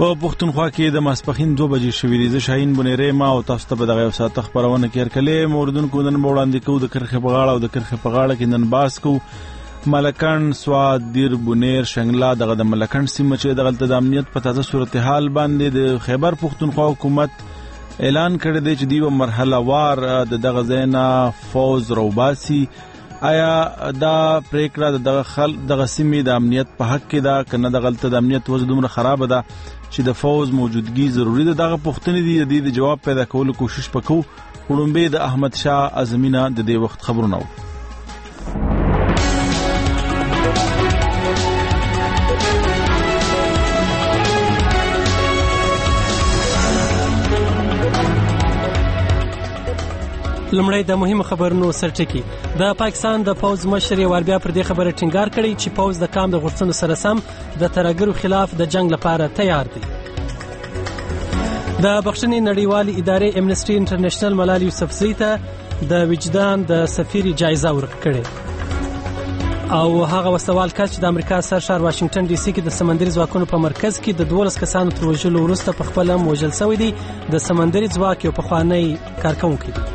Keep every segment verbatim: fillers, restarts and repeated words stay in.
په پښتونخوا کې د ماسپښین دوه بجې شوې دي. زه شاهین بنیری ما او تاسو ته به دغه یو ساعت خپرونه کې هرکلی موردونکو نن به وړاندې کوو د کرښې په غاړه او د کرښې په غاړه کې نن باز کوو ملکن، سوات، دیر، بونیر، شنګلا. دغه د ملکن سیمه چې دغلته د امنیت په تازه صورتحال باندې د خیبر پښتونخوا حکومت اعلان کړی دی چې دوی به مرحله وار د دغه ځای نه فوز روباسي. آیا دا پریکړه د دغه خل دغه سیمې د امنیت په حق کې ده که نه دغلته د امنیت وضع دومره خرابه ده چې د فوز موجودګي ضروري ده؟ دغه پوښتنې دي، د دې د جواب پیدا کولو کوشش وکړو. وړومبې د احمد شاه اعظمي د دې وخت خبرونه وو. لمړی د مهمو خبرونو سرټکی. د پاکستان د پوز مشر یې ور بیا پر دې خبره ټینګار کړی چې پوز د کام د غورځنو سره سم د ترهګرو خلاف د جنگ لپاره تیار دی. د بخښنې نړیوالې ادارې امنسټي انټرنیشنل ملال یوسفزۍ ته د وجدان د سفیر جایزه ورکړه او هغه وسوال کس چې د امریکا سرشار واشنگټن ډي سي کې د سمندري ځواکونو په مرکز کې د دولس کسانو تر وژلو وروسته په خپل موجل شوی دی. د سمندري ځواک یو پخوانی کارکونکی دی.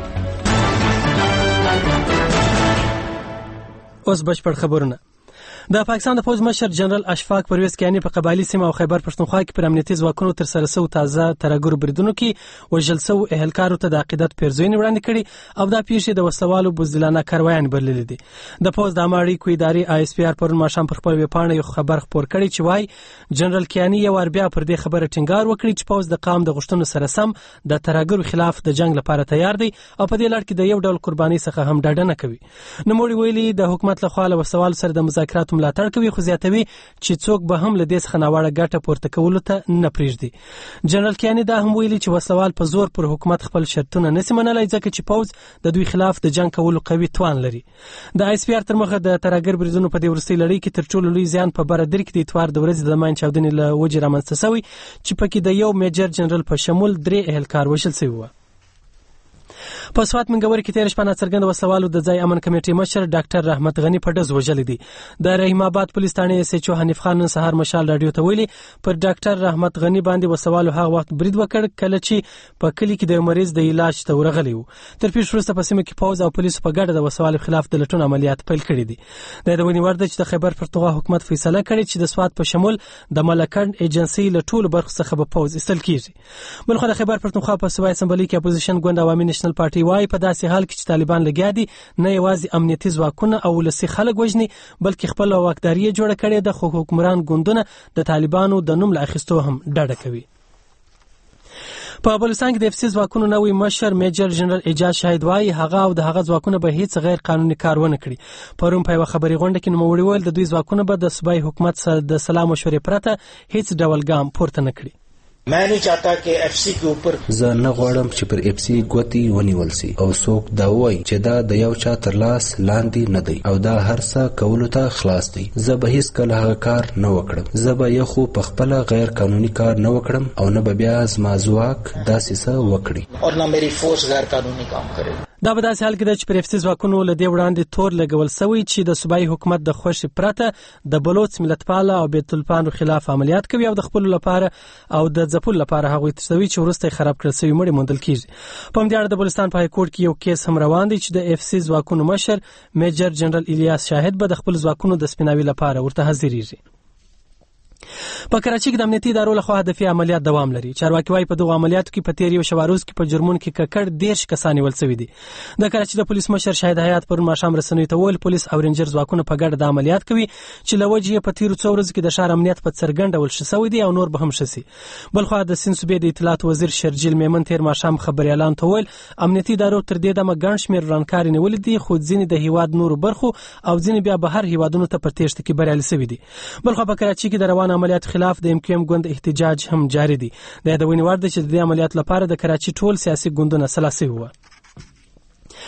اوس بشپړ خبرونه. د پاکستان د پوز مشر جنرال اشفاق پرویز کیانی په قبایلی سیمه او خیبر پښتونخوا کې پر امنیتي ځواکونو تر سره سو تازه ترهګرو بریدونو کې وژل سو اهلکارو ته د عقیدت پیرزوینې وړاندې کړي او دا پیښې د وسوالو بزدلانه کاروایان بللې دي. د پوز د اماري کوي ادارې آی اس پی آر پرون ماښام پر خپل ویبپاڼه یو خبر خپور کړي چې وای جنرال کیانی یو ور بیا پر دې خبره ټینګار وکړي چې پوز د قام د غشتونو سره سم د ترهګرو خلاف د جنگ لپاره تیار دی او په دې لړ کې د یو ډول قرباني څخه هم ډډه نه کوي. نوموړي ویلي د حکومت له خوا له وسوال سره د مذاکراتو ملاتړ کوي، خو زیاتوي چې څوک به هم له دې څخه ناوړه ګټه پورته کولو ته نه پرېږدي. جنرال کیانی دا هم ویلي چې وسوال په زور پر حکومت خپل شرطونه نشي منلای ځکه چې پوز د دوی خلاف د جنگ کولو قوي توان لري. د آی اس پی آر تر مخه د ترهګر بریدونو په دې وروستۍ لړۍ کې تر ټولو لوی زیان په بره در کې د اتوار د ورځې د ماین چاودنې له وجې رامنځته شوی چې پکې د یو میجر جنرال په شمول درې اهلکار وژل شوي وو. په سوات منګور کې تیر شپه ناڅرګند وسوالو د ځای امن کمیټې مشر ډاکټر رحمت غنی په ډز وژل دي. د رحیم آباد پولیس ثانې اس ایچ او حنیف خان نن سهار مشال رادیو ته ویلي پر ډاکټر رحمت غنی باندې وسوالو هغه وخت برید وکړ کله چې په کلی کې د مریض د علاج ته ورغلی وو. تر پیښې وروسته په سیمه کې پوز او پولیس په ګډه د وسوالو خلاف د لټون عملیات پیل کړي دي. د دونی ورده چې د خیبر پښتونخوا حکومت فیصله کړې چې د سوات په شمول د ملکن ایجنسی له ټولو برخو څخه به پوز استل کیږي. بلخو د خیبر پښتونخوا په صوبایي اسمبلی کې اپوزیشن ګوند عوامي نېشنل پارټي وايي په داسې حال کې چې طالبان لګیا دي نه یوازې امنیتي ځواکونه او ولسي خلک وژني بلکې خپل واکداري جوړه کړې ده، خو حکمران ګوندونه د طالبانو د نوم له اخیستو هم ډډه کوي. په بلوچستان کې د اف سی ځواکونو نوی مشر میجر جنرال اعجاز شاهد وايي هغه او د هغه ځواکونه به هیڅ غیر قانوني کار ونه کړي. پرون په یوه خبري غونډه کې نوموړي وویل د دوی ځواکونه به د صوبایي حکومت سره د سلا مشورې پرته هیڅ ډول ګام پورته نه کړي. मैं नहीं चाहता कि एफ सी के ऊपर زه نه غواړم چې پر اف سی ګوتی ونیول سي او څوک دا وایي چې دا د یو چا تر لاس لاندې نه دی او دا هر څه کولو ته خلاص دی. زه به هیڅ کله هغه کار نه وکړم. زه به یو خو په خپل غیر قانوني کار نه وکړم او نه به بیا زما ځواک داسې څه وکړي اور نه مېری فورس غیر قانوني کام کوي. دا به داسې حال کې ده چې پر اف سی ځواکونو له دې وړاندې تور لګول شوی چې د صوبایي حکومت د خوښې پرته د بلوچ ملتپاله او بیت الپانو خلاف عملیات کوي او د خپلو لپاره او د ځپلو لپاره هغوی تشوي چې وروسته خراب کړل شوي مړي موندل کیږي. په همدې اړه د بلوچستان په های کورټ کې یو کیس هم روان دی چې د اف سی ځواکونو مشر میجر جنرال الیاس شاهد به د خپل ځواکونو د سپیناوي لپاره ورته حاضریږي. په کراچۍ کې د امنیتي ادارو لخوا هدفي عملیات دوام لري. چارواکي وايي په دغو عملیاتو کې په تیر یو شپه روز کې په جرمون کې ککړ دېرش کسان نیول شوي دي. د کراچۍ د پولیس مشر شاهد حیات پرون ماښام رسنیو ته وویل پولیس او رینجر ځواکونه په ګډه د عملیات کوي چې له وجې یې په تیرو څو ورځو کې د ښار امنیت په څرګند ډول ښه شوی دی او نور به هم ښه سي. بلخوا د سیند صوبې د اطلاعات وزیر شرجیل میمن تیر ماښام خبریالانو ته وویل امنیتي ادارو تر دې دمه ګڼ شمېر ورانکاري نیولې دي خو ځینې د هیواد نورو برخو او ځینې بیا بهر هیوادونو ته په تېښته کې بریالي شوي دي. بلخوا په کراچۍ کې د روان عملیاتو خلاف د ام کیو ام ګوند احتجاج هم جاری دی. د یادونې وړ ده چې د دې عملیات لپاره د کراچۍ ټول سیاسي ګوندونه سلا شوي وو.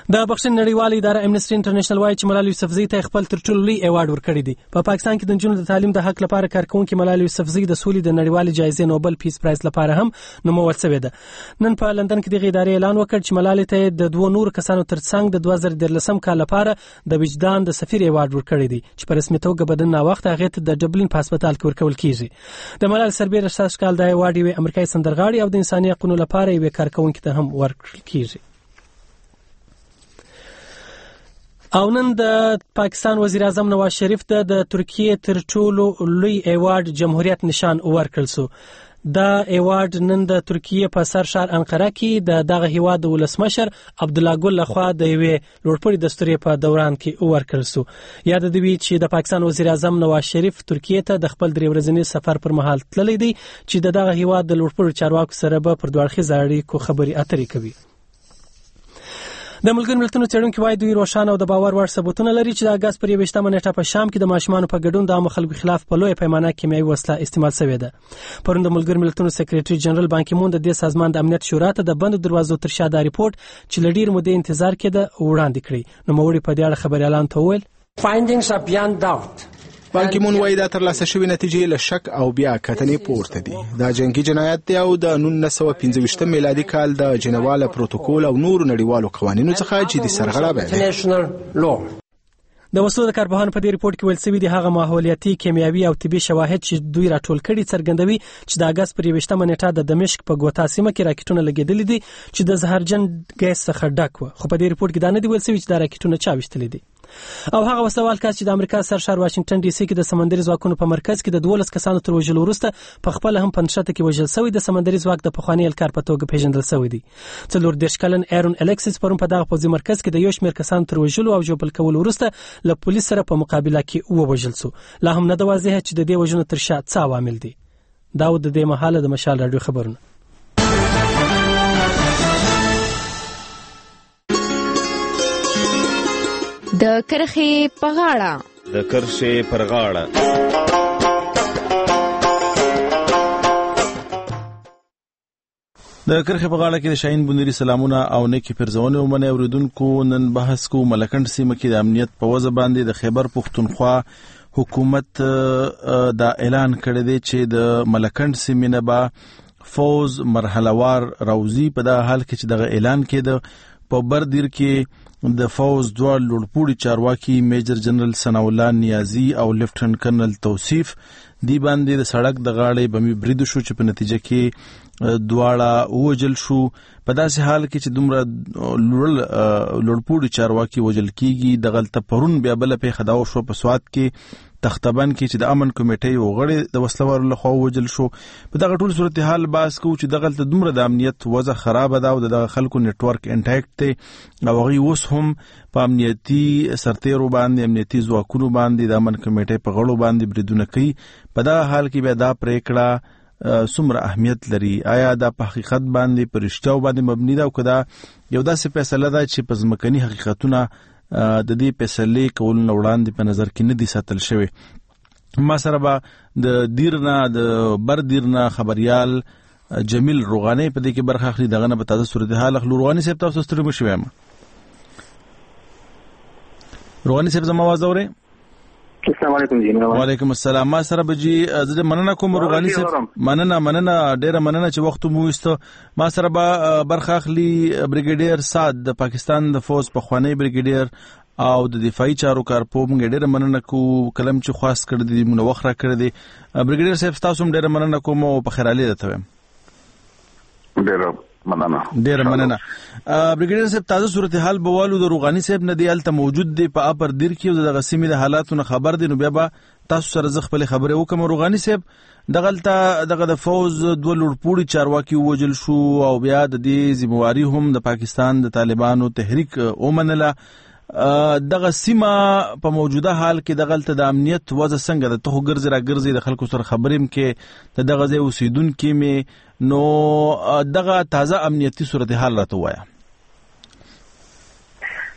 د بخښنې نړیواله اداره امنیسټي انټرنیشنل وایي چې ملالۍ یوسفزۍ ته خپل تر ټولو لوی ایوارډ ورکړی دی. په پاکستان کې د نجونو د تعلیم د حق لپاره کارکونکې ملالۍ یوسفزۍ د سولې د نړیوالې جایزې نوبل پیس پرایز لپاره هم نومول شوې ده. نن په لندن کې دغه ادارې اعلان وکړ چې ملالۍ ته د دوه نور کسانو ترڅنګ د دوه زره ديارلسم کال لپاره د وجدان د سفیر ایوارډ ورکړی دی چې په رسمي توګه بدن نا وخت هغه ته د ډبلین په هسپتال کې ورکول کیږي. د ملالۍ سربېره شاش کال د ایوارډ یو امریکایي سندرغاړي او د انساني حقوقو لپاره یو کارکونکي ته هم ورکړل کیږي. او نن د پاکستان وزیر اعظم نواز شریف ته د ترکیه تر ټولو لوی ایوارډ جمهوریت نشان ورکړل شو. دا ایوارډ نن د ترکیه په سرشار انقره کې د دغه هیواد د ولسمشر عبدالله ګل لخوا د یوې لوړپوړي دستوري په دوران کې ورکړل شو. یاد د دوی چې د پاکستان وزیر اعظم نواز شریف ترکیه ته د خپل درې ورځني سفر پر مهال تللی دی چې د دغه هیواد د لوړپوړي چارواکو سره به پر دوه اړخیزه اړیکو خبرې اترې کوي. د ملګرو ملتونو څېړونکي وايي دوی روښانه او د باور وړ ثبوتونه لري چې د اګست پر یوویشتمه نیټه په شام کې د ماشومانو په ګډون د عامو خلکو خلاف په لویه پیمانه کیمیاوي وسله استعمال شوې ده. پرون د ملګرو ملتونو سکریټري جنرال بان کی مون د دې سازمان د امنیت شورا ته د بندو دروازو تر شا دا ریپورت چې له ډېرې مودې انتظار کېده وړاندې کړی. نوموړي په دې اړه خبري اعلان ته وویل Findings are beyond doubt. بان کی مون وايي دا ترلاسه شوې نتیجې له شک او بیا کتنې پورته دي. دا جنگي جنایت دی او د نولس سوه پنځه ویشتم میلادي کال د جنواله پروتوکول او نورو نړیوالو قوانینو څخه جدي سرغړونه ده. د وسلو د کارپوهانو په دې ریپورت کې ویل شوی دی هغه ماحولیاتي کیمیاوي او طبي شواهد چې دوی راټول کړي څرګندوي چې د اګست پر یوویشتمه نیټه د دمشق په ګوتا سیمه کې راکټونه لګېدلي دي چې د زهرجن ګیس څخه ډک و. خو په دې ریپورت کې دا نه دی ویل شوی چې دا راکټونه چا ویشتلي دي. او هغه وسوال کاس چې د امریکا سرشار واشنگټن ډي سي کې د سمندري ځواکونو په مرکز کې د دولس کسانو تر وژلو وروسته په خپل هم پنځه کې وژل شوی د سمندري ځواک د پخوانی الکار په توګه پیژندل شوی دی. څلور دېرش کلن ایرون الکسیس پرون په دغه پوځي مرکز کې د یو شمېر کسانو تر وژلو او ژوبل کولو وروسته له پولیس سره په مقابله کې ووژل شو. لا هم نه د واضحه چې د دې وژنو تر شا څه عوامل دي. دا د دې مهاله د مشال رادیو خبرونه. د کرخې په غاړه د کرښې پر غاړه د کرخې په غاړه کې د شاهین بندري سلامونه او نیکی پرزونه ومنه اوریدونکو. نن بحث کو ملکند سیمه کې د امنیت په وجه باندې د خیبر پختونخوا حکومت دا اعلان کړی دی چې د ملکند سیمه نه به فوز مرحلهوار راوزی. په دا حال کې چې دغه اعلان کېده په بردیر کې د فوز دوه لوړپوړي چارواکي میجر جنرال ثناء الله نیازي او لیفټننټ کرنل توصیف دی باندې د سړک د غاړې بمي برید شو چې په نتیجه کې دواړه وژل شو. په داسې حال کې چې دومره لوړپوړي چارواکي وژل کیږي دغلته پرون بیا بل په خداو شو په سواد کې تختبن کې چې د امن کمیټې یو غړی د وسلوارو لخوا وژل شو. په دغه ټول صورتحال باس کو چې دغلته دومره د امنیت وضع خراب ده او د خلکو نتورک انټیکټ دی او هغه اوس هم په امنیتي سرتیرو باندې امنیتي ځواکونو باندې د امن کمیټې په غړو باندې بریدونه کوي. په دغه حال کې بیا دا پریکړه څومره اهمیت لري؟ آیا دا په حقیقت باندې پر رښتیاو باندې مبني ده او کدا یو داسې فیصله ده چې په ځمکني حقیقتونه د دې فیصلې کول نه وړاندې په نظر کې نه دي ساتل شوی؟ ما سره به د دیرنا د بر دیرنا خبريال جمیل روغانی په دې کې برخه اخلي. دغه نه په تازه صورتحال اخلو. روغانی صاحب تاسو ستړي مشوي ما روغانی صاحب زما आवाज اوري؟ السلام علیکم جی. وعلیکم السلام. ما سره بجی زه مننه کوم روغانی صاحب. مننه مننه ډیره مننه چې وخت مو وستو. ما سره به برخه اخلي بریګیډیر سعد د پاکستان د فوج په خوانی بریګیډیر او د دفاعي چارو کارپو موږ ډیره مننه کو کلم چې خاص کړی دی مونږ وخت را کړی دی. بریګیډیر صاحب تاسو هم ډیره مننه کوم او په خیرالي ده ته ډیره مننه ډیره مننه. بریګیډیر صاحب تازه صورتحال بوالو د روغانی صاحب نه دی الته موجود دی په اپر دیر کې او د غسیمې د حالاتونو خبر دی. نو بیا به تاسو سره زه خپل خبره وکم. روغانی صاحب دغلته دغه د فوز دوه لوړپوړي چارواکي وژل شو او بیا د دې ذمہواری هم د پاکستان د طالبانو تحریک اومنله. دغه سیمه په موجوده حال کې دغلته د امنیت وضع څنګه ده؟ ته ګرځي را ګرځي د خلکو سره خبرېم کې د دغه ځای اوسیدونکي مې نو دغه تازه امنیتي صورتحال راته وایه.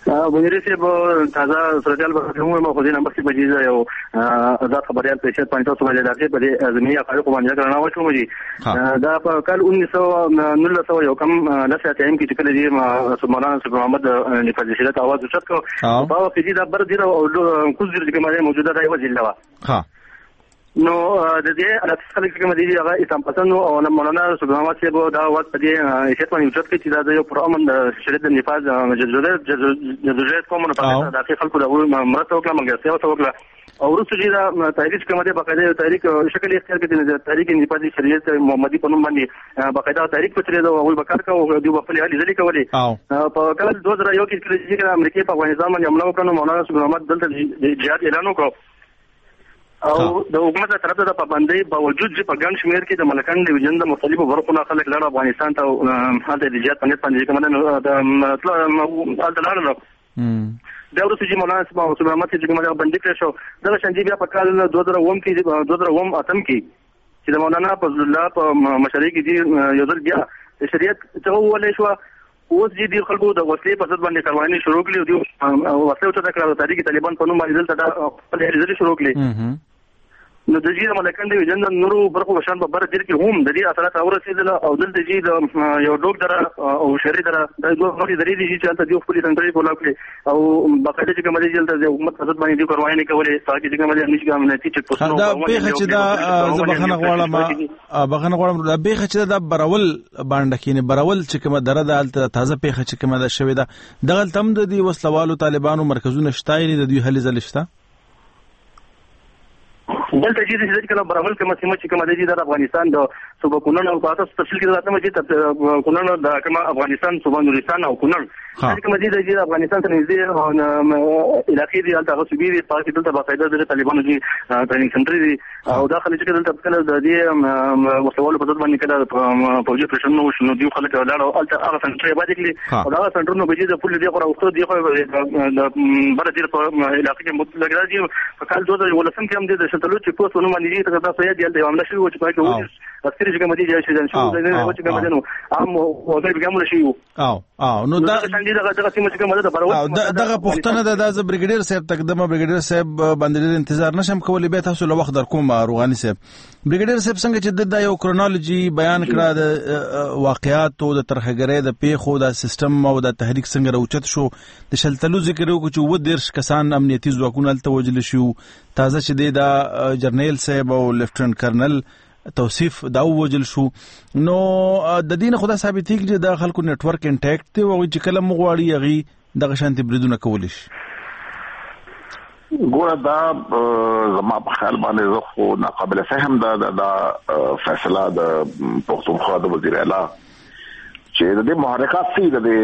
وزیر صاحب تازه سرجال به مو خو دې نمبر کې بجې یو آزاد خبريال پیشت پنځه سو باندې راځي په دې ازمي حقایق باندې کړنه وشو مجي دا په کال انیس سو نولس سو یو کم لسه ټایم کې چې کله دې مولانا صاحب محمد نفاذ شریعت आवाज وشت کو په وخت کې دا بر دې او کوز دې کې موجوده دی وځي ها نو د دې اصل کې کوم دي هغه اسلام پسند او مولانا صاحب محمد صاحب دا وخت په دې شت باندې وشت کې چې دا یو پرامن شریعت نفاذ جزوجات جزوجات کومه په داخل خلکو د مرسته وکړه مګر سیاست وکړه او ورسره چې دا تحریک کوم دي باقاعده تحریک شکل اختیار کړي د تحریک نفاذ شریعت محمدي په نوم باندې باقاعده تحریک پچره دا او وکړ او د خپل حالي ځلې کولې په کال دوه هزار یو کې چې امریکای په افغانستان باندې حمله وکړه مولانا صاحب محمد دلته جهاد اعلان وکړ او د حکومت طرف ته د پابندۍ باوجود چې په ګڼ شمېر کې د ملکان ډیویژن د مختلفو برخو نه خلک لړ افغانستان ته هلته د جهاد په نیت باندې کوم د هلته لاړل دا ورته چې مولانا صاحب محمد چې کومه باندې کړ شو دا شانجي بیا په کال دوه هزار اووه کې دوه هزار اووه اتم کې چې د مولانا فضل الله په مشرۍ کې دی یو ځل بیا د شریعت څخه ولې شو اوس چې د خلکو د وسلې په ضد باندې کارواني شروع کړې او وسلې ته د کړه تاریخ طالبان په نوم باندې دلته د خپل هرځلې شروع کړې نو د جې ملکان دی جن نورو برخو شان په بر دیر کې هم د دې اثرات اورسېدل او دلته چې د یو ډوک در او شری در د دوه مخې درې دي چې تاسو د خپل څنګه کولا کړی او باقاعده چې کوم دي چې د حکومت حضرت باندې دی کارواني کولې تاکي چې کوم دي نشي کوم نه چې پوسټ دا به چې دا زبخنه غواړم بخنه غواړم دا به چې دا برول باندې کینه برول چې کوم درد الته تازه پیخه چې کوم دا شوی دا دغه تم د دې وسلوالو طالبانو مرکزونه شتایني د دوی هلي زلشتہ دلته چې د کله برابر کوم سیمه چې کوم د افغانستان د صوبه کونړ او تاسو تفصیل کې راځم چې کونړ د کوم افغانستان صوبه نورستان او کونړ چې کوم د افغانستان ته نږدې علاقې دي البته صوبې دي پاتې دلته باقاعده د طالبانو دي ټریننګ سنټر دي او داخلي چې دلته کله د دې وسوالو په ځد باندې کله فوجي پرشن نو شنو دی خلک ولاړ او البته هغه سنټر باندې کلی او دا سنټر نو بجې د پولیس دی خو اوسه دی خو بر دې په علاقې کې مطلق راځي په کال دوه هزار ولسم کې هم د شتلو چې په څونو باندې ته تاسو یې دی عمله شوی چې پای کې وځي اکثر چې کوم دي چې ځان شو د نه چې کوم دي نو عام او د ګامل شي او او نو دا دغه پښتنه د داز بریګیډیر صاحب تقدمه بریګیډیر صاحب باندې انتظار نشم کولی به تاسو له وخت در کوم روغانی صاحب بریګیډیر صاحب څنګه چې د یو کرونالوجي بیان کړه د واقعیات او د ترخګرې د پیښو د سیستم او د تحریک څنګه راوچت شو د شلتلو ذکر وکړو چې و دیرش کسان امنیتي ځواکونه الته وجل شو تازه چې د جرنیل صاحب او لیفټننټ کرنل توصیف دا وجل شو نو د دین خدا ثابتېږي چې د خلکو نت ورک انټیکټ دی او چې کله مغواړي یغي دغه شانتي بریدونه کول شي ګوره دا زما په خیال باندې زه خو ناقابل فهم دا دا فیصله د پښتونخوا د وزیر اعلی چې د محرکات سي د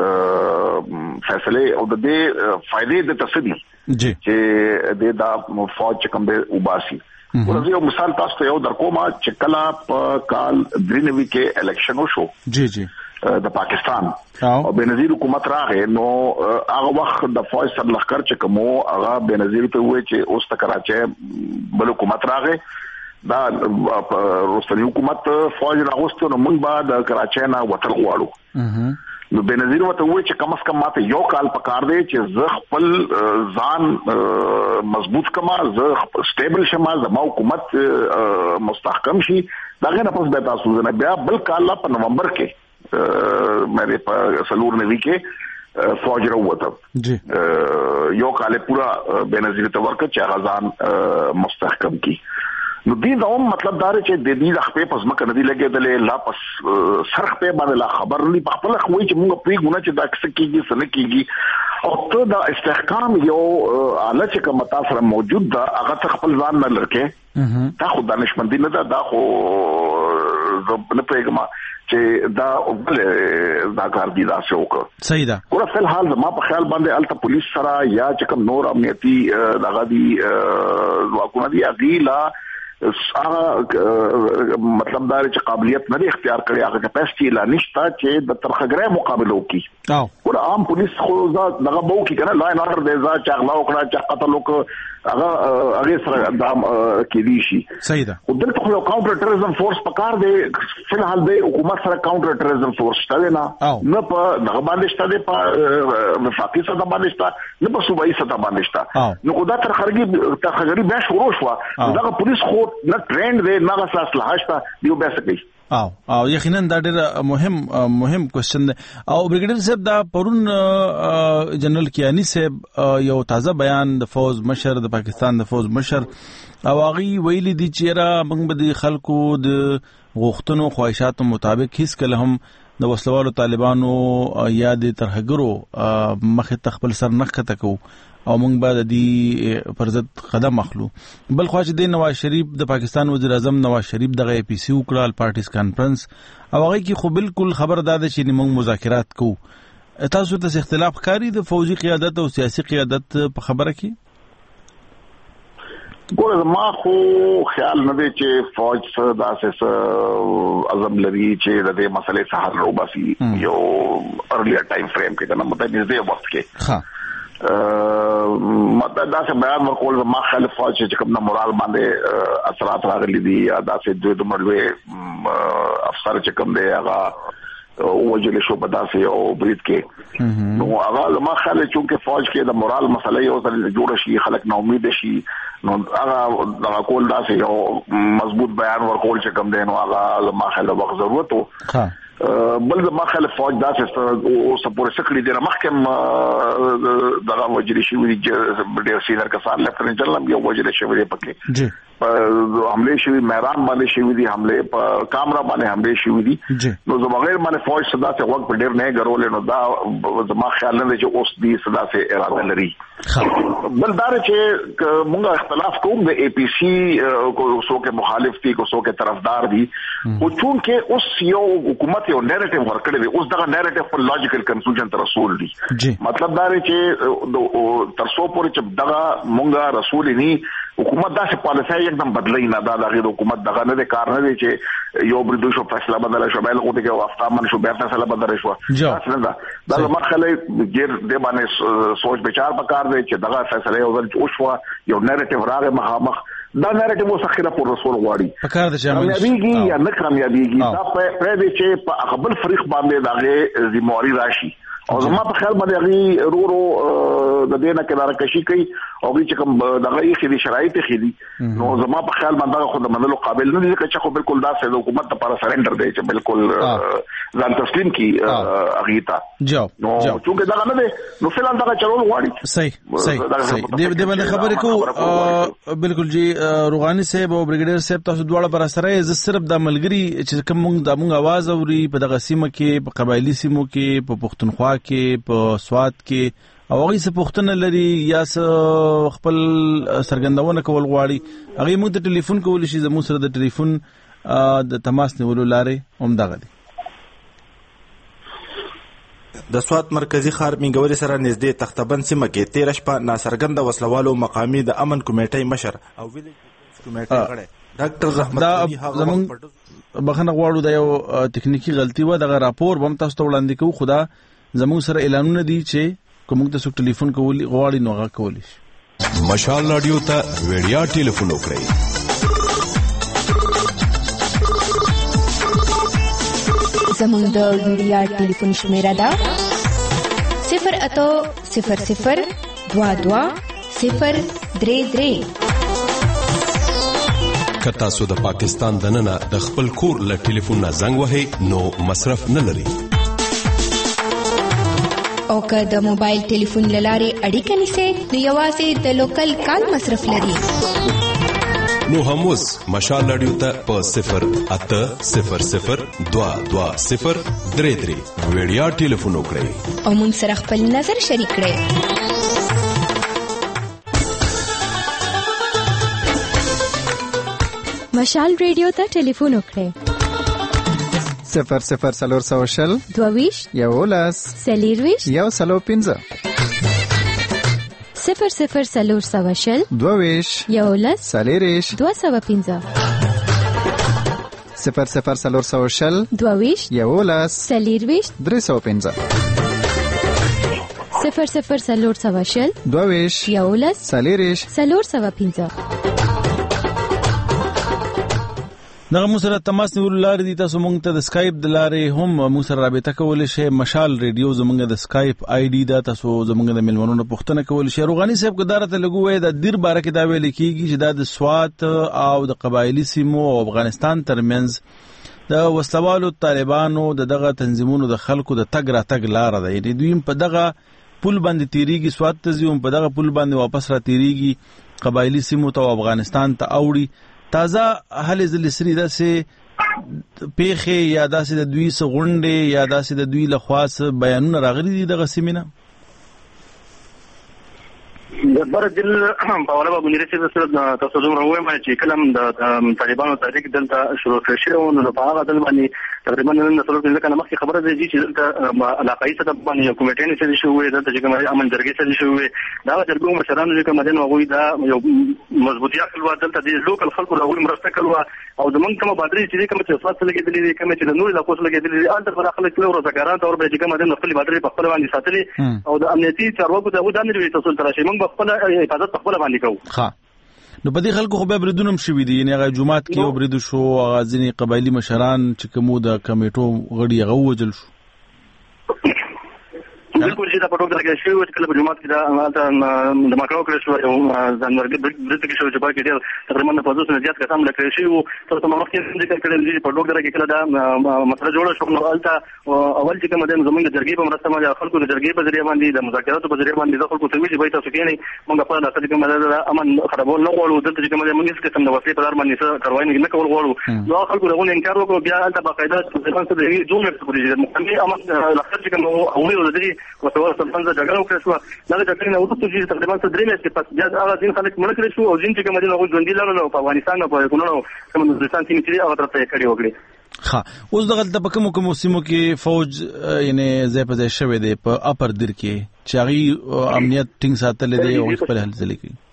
فیصله او د فائدې د تصدیق جی چې د دا فوج کوم به وباسي ورته یو مثال تاسو ته یو درکوما چې کله په کال درینوي کې الیکشن وشو جی جی د پاکستان او بنظیر حکومت راغې نو هغه وخت د فوج سر لخر چې کومو هغه بنظیر ته وې چې اوس ته کراچي بل حکومت راغې دا روسي حکومت فوج راغوستو نو موږ به د کراچي نه وټل غواړو نو بنظیر وته وې چې کم از کم ماته یو کال پکار دی چې زه خپل ځان مضبوط کما زه سټیبل شمه زما حکومت مستحکم شي دا غنه پس به تاسو نه بیا بل کال په نومبر کې مې په سلور نوي کې فوج راوته جی یو کال پورا بنظیر ته ورکړ چې غزان مستحکم کی نو دې دا مطلب دا چې د دې د خپل پس مکه ندی لګېدلې لا پس سرخ په باندې لا خبر نه په خپل خوې چې موږ په ګونه چې دا څه کیږي څه نه کیږي او ته دا استحکام یو اعلی چې کوم تاسو موجود دا هغه خپل ځان نه لرکې دا خو دانشمندي نه ده دا خو نه پیغام چې دا ول دا کار دی دا څه وکړه صحیح ده ګوره فل حال ما په خیال باندې الته پولیس سره یا چې کوم نور امنیتي دغه دی واکونه دی اغیلا هغه مطلب دا چې قابلیت نه اختیار کړي هغه کپاسټي لا نشته چې د ترخګرې مقابله وکړي او ور د عام پولیس خو دغه بو کې کنه لاین اورډر دی ځا چاغلا وکړه چا قتل وکړه هغه هغه سره د کې دي شي صحیح ده خو دلته خو کاونټر ټیرریزم فورس پکار دی فلحال د حکومت سره کاونټر ټیرریزم فورس شته نه نه په دغه باندې شته په وفاقي سطح باندې شته نه په صوبایي سطح باندې شته نو خدا تر خرګي تر خرګي به شروع شو دغه پولیس خو نه ټرینډ دی نه غساس لهاشته دیو به سکی او او یقینا دا ډېر مهم مهم کوېسچن دی او بریګیډیر صاحب دا پرون جنرال کیانی صاحب یو تازه بیان د فوج مشر د پاکستان د فوج مشر او هغه ویلي دي چې را موږ به د خلکو د غوښتنو خواهشاتو مطابق هیڅ کله هم د وسلوالو طالبانو یا د ترهګرو مخې ته خپل سر نه ښکته کوو او موږ به د دې پر ضد قدم اخلو بل خو چې د نواز شریف د پاکستان وزیر اعظم نواز شریف دغه اي پی سي وکړه پارټیز کانفرنس او هغه کې خو بالکل خبر داده چې موږ مذاکرات کوو تاسو ته اختلاف کاری د فوجي قیادت او سیاسي قیادت په خبره کې ګوره ما خو خیال نه دی چې فوج سره داسې عزم لري چې د دې مسلې څخه حل وباسي یو ارلیر ټایم فریم کې کنه مطلب نږدې وخت کې ها مطلب داسې بیان ورکول ما خلک فوج چې کوم نه مورال باندې اثرات راغلي دي یا داسې دوی د مړوي افسر چې کوم دی هغه وجل شو په داسې او برید کې نو هغه ما خلک چې فوج کې د مورال مسلې یو ځل جوړ شي خلک نو امید شي نو هغه د کول داسې یو مضبوط بیان ورکول چې کوم دی نو هغه ما خلک وخت ضرورت وو بل د مخالف فوج داسې او سپورټ سکړي د مخکم دغه وجري شي وی ډېر سینر کسان لیفټننټ جنرال یو وجري شي وی پکې جی په حمله شي میران باندې شي وی حمله په کامرا باندې حمله شي وی نو زه بغیر باندې فوج صدا ته وخت په ډېر نه غرول نو دا زما خیال نه چې اوس دې صدا ته اراده لري بل دار چې موږ اختلاف کوم د اي پی سي کو سو کې مخالف دي کو سو کې طرفدار دي او چون کې اوس یو حکومت یو نیریټیو ورکړی دی اوس دا نیریټیو په لاجیکل کنکلوژن ته رسول دي مطلب دا دی چې تر څو پورې چې دغه مونږه رسول ني حکومت دا څه پالیسي एकदम بدلای نه دا د حکومت دغه نه کار نه دی چې یو بل دوی شو فیصله بدل شو بل کوته کې واسطه من شو به فیصله بدل شو دا دا مرحله غیر د باندې سوچ بچار پکار دی چې دغه فیصله یو ځل او شو یو نیریټیو راغی مخامخ دا نیریټیو وسخره پر رسول غواړي پکار دی چې کامیابیږي یا نه کامیابیږي دا پرې دی چې په خپل فریق باندې دغه ذمہواری راشي او زما په خیال باندې هغه رو رو د دې نه کناره کشي کوي او چې کوم دغه یې خېدي شرایط خېدي نو زما په خیال باندې خو د منلو قابل نه دي چې خو بالکل دا سه حکومت لپاره سرندر دی چې بالکل ځان تسلیم کی هغه تا نو چې دا نه دی نو فلان دا چلول غواړي صحیح صحیح صحیح دې باندې خبرې کو بالکل جی روغانی صاحب او بریګیډیر صاحب تاسو دواړه پر سره ز صرف د ملګری چې کوم د موږ आवाज اوري په دغه سیمه کې په قبایلی سیمو کې په پښتونخوا کې په سواد کې او هغه څه پوښتنه لري یا څه خپل سرګندونه کول غواړي هغه موږ ته ټلیفون کول شي زموږ سره د ټلیفون د تماس نیولو لارې هم دغه دي د سواد مرکزی ښار منګوري سره نږدې تختبند سیمه کې تیر شپه ناڅرګنده وسلوالو مقامي د امن کمیټې مشر او ویلج کمیټې غړی ډاکټر رحمت الله هغه بخنه غواړو د یو تکنیکی غلطي و دغه راپور بم تاسو ته وړاندې کوو خدا زموږ سره اعلانونه دي چې کوم ته ټلیفون کولی غواړي نو هغه کولی شي مشال رادیو ته ویډیا ټلیفون وکړئ زموږ د ویډیا ټلیفون شمیره ده صفر اتو صفر صفر دوا دوا صفر درې درې که تاسو د پاکستان دننه د خپل کور له ټلیفون نه زنګ وهئ نو مصرف نه لري او که د موبایل ټلیفون لارې اړیکه نیسئ نو یوازې د لوکل کال مصرف لري نو هم اوس مشال رادیو ته په صفر اته صفر صفر دوا دوا صفر درې درې ویډیا ټلیفون وکړئ او موږ سره خپل نظر شریک کړئ مشال رادیو ته ټلیفون وکړئ صفر صفر سلور سو شل دوویش یولس سلیرویش یو سلو پنځه صفر صفر سلور سو شل دوویش یولس سلیریش دو سو پنځه صفر صفر سلور سو شل دوویش یولس سلیرویش درې سو پنځه صفر صفر څلور سوه شل دوه ویشت یولس څلېرویشت څلور سوه پنځه. دغه مو سره تماس نیولو لارې دي. تاسو مونږ ته د سکایپ د لارې هم مونږ سره رابطه کولی شئ. مشال ریډیو زمونږ د سکایپ آی ډي ده. تاسو زمونږ د میلمنو نه پوښتنه کولی شئ. روغاني صاحب که دا راته لږ ووایي د دیر باره کې دا ویل کېږي چې دا د سوات او د قبایلي سیمو او افغانستان ترمنځ د وسلوالو طالبانو د دغه تنظیمونو د خلکو د تګ راتګ لاره ده. یعنې دوی په دغه پل باندې تیریږي، سوات ته ځي، په دغه پل باندې واپس را تیریږي، قبایلي سیمو ته او افغانستان ته اوړي. تازه هلې ځلې سري داسې پیښې یا داسې د دوی څه غونډې یا داسې د دوی لخوا څه بیانونه راغلي دي دغه سیمې نه؟ د برجل په اړه باندې رسېد سره تاسو زموږ راویم چې کلم د طالبانو تحریک دلته شروع شوی او نو په هغه دل باندې تقریبا نن سره د کنه مخکې خبره دی چې دلته علاقايي سره باندې یو کمیټې نه شوی شوی دلته چې کوم عمل درګي شوی شوی دا درګو مشرانو چې کوم دین وغوي دا یو مضبوطی خپل دلته د لوکل خلکو راغلي مرسته کړو او زمونږ کوم بادري چې کوم چې فاصله لګیدلې کوم چې د نور له کوڅه لګیدلې ان تر خلک له روزګاران تور به چې کوم دین خپل بادري په خپل باندې ساتلي او د امنیتي چارواکو دغه د امنیتي تاسو تر شي موږ خپل حفاظت خپل باندې کوو. ها نو په دې خلکو خو به بریدونه شوي دي، یعنې هغه جومات کې یو برید شو، هغه ځینې قبایلي مشران چې کومو د کمیټو غړي هغه ووژل شو. بالکل چې دا په ټوګه کې شوی چې کله په جومات کې دا د ماکاو کړی شو یو ځانګړی برید کې شو چې پکې ډېر تقریبا د پوځ نه زیات کسان لکه شي او تر څو مخکې ذکر کړل چې په ټوګه کې کله دا مسله جوړه شو نو الته اول چې کوم د زمونږ د جرګې په مرسته باندې خلکو د جرګې په ذریعہ باندې د مذاکراتو په ذریعہ باندې د خلکو ته ویل چې تاسو کې نه موږ په داسې کوم د امن خرابول نه غواړو دلته چې کوم د موږ قسم د وسیلې په لار باندې څه کاروایی نه کول غواړو نو خلکو دغه انکار وکړو. بیا الته باقاعده څه د جوړ کړو چې مقامي امن لخر چې کوم او نو د دې وسوال څنګه جګړه وکړه شو دا جګړه نه وروسته چې تقریبا څه درې میاشتې پس بیا هغه ځین خلک مړ کړي شو او ځین چې کوم دي هغه ژوندۍ لاړل په افغانستان او په کونړ کوم د افغانستان سیمې چې هغه ترته کړي وکړي. ها اوس دغه د کوم کوم سیمو کې فوج یعنی ځای په ځای شوی دی په اپر دیر کې چې هغه امنیت ټینګ ساتل دي او خپل حل ځلې کوي.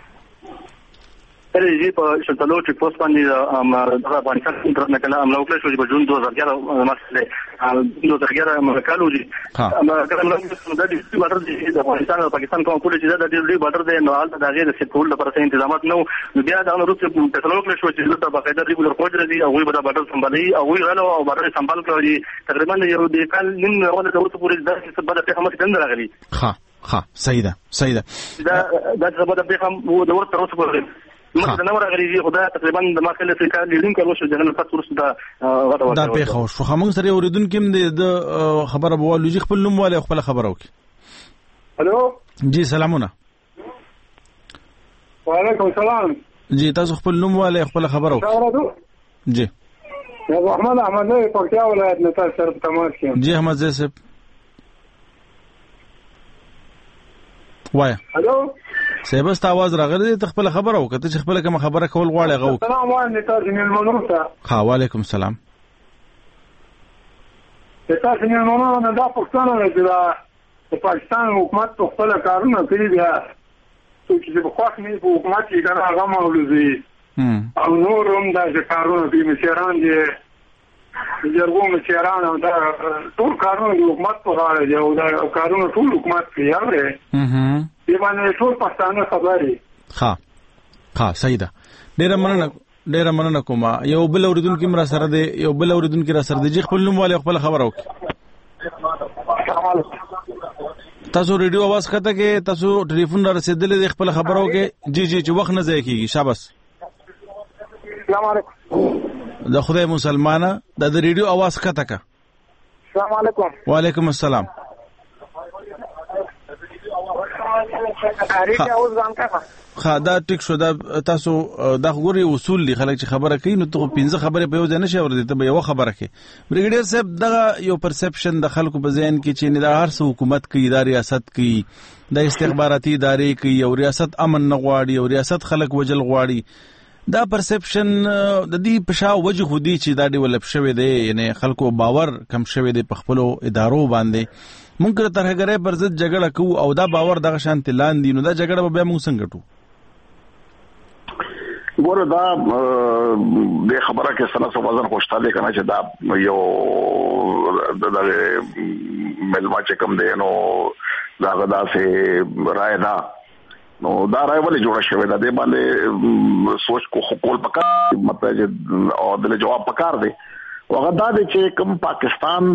پرې چې په شتلو چې پوسټ باندې د افغانستان څخه نکله عمله وکړه چې په جون دوه هزار اګیاره مسله دوه هزار اګیاره کالو دي اما کله موږ د دې بارډر د افغانستان او پاکستان کوم پولیس چې د دې بارډر د نو حالت د غیر سکول لپاره تنظیمات نو بیا دا نو روسي په تلو کې شو چې د باقاعده ریګولر فوج راځي او وي به بارډر سمبالي او وي غلو او بارډر سمبال کوي تقریبا یو د کال نن ورته د روسي پولیس د څه بده په همت څنګه راغلي. ها ها صحیح ده صحیح ده دا د څه بده په هم د ورته روسي پولیس مخه نه ورغلي خو دا تقریبا د ماخله افریقا لیډینګ کولو شو دغه پات ورسره دا غټه دا په خو شو خمون سره اوریدونکو د خبره بوالو جی خپل نوم والے خپل خبره وکي. الو جی سلامونه. وعلیکم السلام. جی تاسو خپل نوم والے خپل خبره وکي. جی ابو احمد احمد نه پکتیا ولایت نه تاسو سره تماس کیم. جی احمد زه صاحب وایا. الو سیبست आवाज راغلی ته خپل خبره وکړه چې خپل کوم خبره کول غواړي غو. السلام علیکم تاسو نه مونږ ته. ها وعلیکم السلام. تاسو نه مونږ نه دا پښتنه نه د پاکستان حکومت په خپل کارونه کوي بیا چې په خاص نه په حکومت کې کنه هغه مولوي او نور هم دا کارونه کوي مشران دي جرګو مشران او دا ټول کارونه د حکومت په اړه دي او دا کارونه ټول حکومت کوي یاره. اها دی باندې ټول پښتانه خبري. ها ها صحیح ده. ډیر مننه ډیر مننه کوم. یو بل اوریدونکو مرا سره دی یو بل اوریدونکو را سره دی خپل نوم والے خپل خبر وکړي. تاسو ریډیو आवाज کته کې تاسو ټلیفون را رسیدلې خپل خبر وکړي. جی جی چې وخت نه ځای کیږي. شاباس. السلام علیکم. د خدای مسلمانه د ریډیو आवाज کته کا. السلام علیکم. وعلیکم السلام. ها دا ټیک شو. دا تاسو دا غوري اصول دي خلک چې خبره کوي نو ته پنځه خبره په یو ځای نشي ورته ته یو خبره کوي. بریګیډر صاحب دا یو پرسپشن د خلکو په ذهن کې چې نه د هر څه حکومت کوي د ریاست کوي د استخباراتي ادارې کوي او ریاست امن نه غواړي او ریاست خلک وجل غواړي. دا پرسپشن د دې په شاو وجه خو دي چې دا ډیولپ شوی دی یعنی خلکو باور کم شوی دی په خپل ادارو باندې. مونږ تر هغه پر ضد جګړه کوو او دا باور دغه شانت لاندې نو دا جګړه به موږ څنګه ټو ګوره دا د خبره کې سره سره وزن خوشاله کنه چې دا یو د ملما چې کوم دی نو دا غدا سه رائے دا نو دا رائے ولې جوړه شوې ده د باندې سوچ کو خپل پکار مطلب او د جواب پکار دی وغه دا چې کوم پاکستان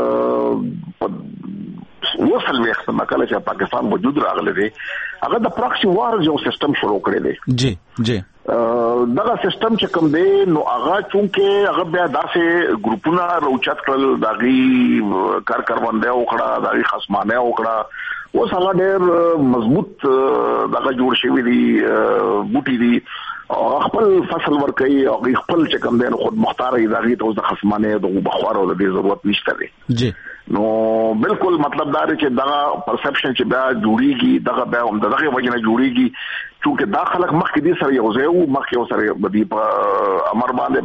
وصل وخت مکه چې پاکستان وجود راغلی دی هغه د پراکسی وار جو سیستم شروع کړی دی جی جی دغه سیستم چې کوم دی نو هغه چونکه هغه بیا داسې ګروپونه روچت کړل داغي کار کاروانده وکړه داغي خصمانه وکړه اوس هغه ډېر مضبوط دغه جوړ شوی دی بوټي دی او خپل فصل ورکي او خپل چې کوم دی خود مختار اداري ته د خصمانه د بخوارو د ضرورت نشته دی جی نو بالکل مطلب دا چې دا پرسپشن چې بیا جوړیږي دغه بیا هم دغه وجنه جوړیږي چې دا خلک مخکې دي سره یو ځای او مخکې سره بدی په امر باندې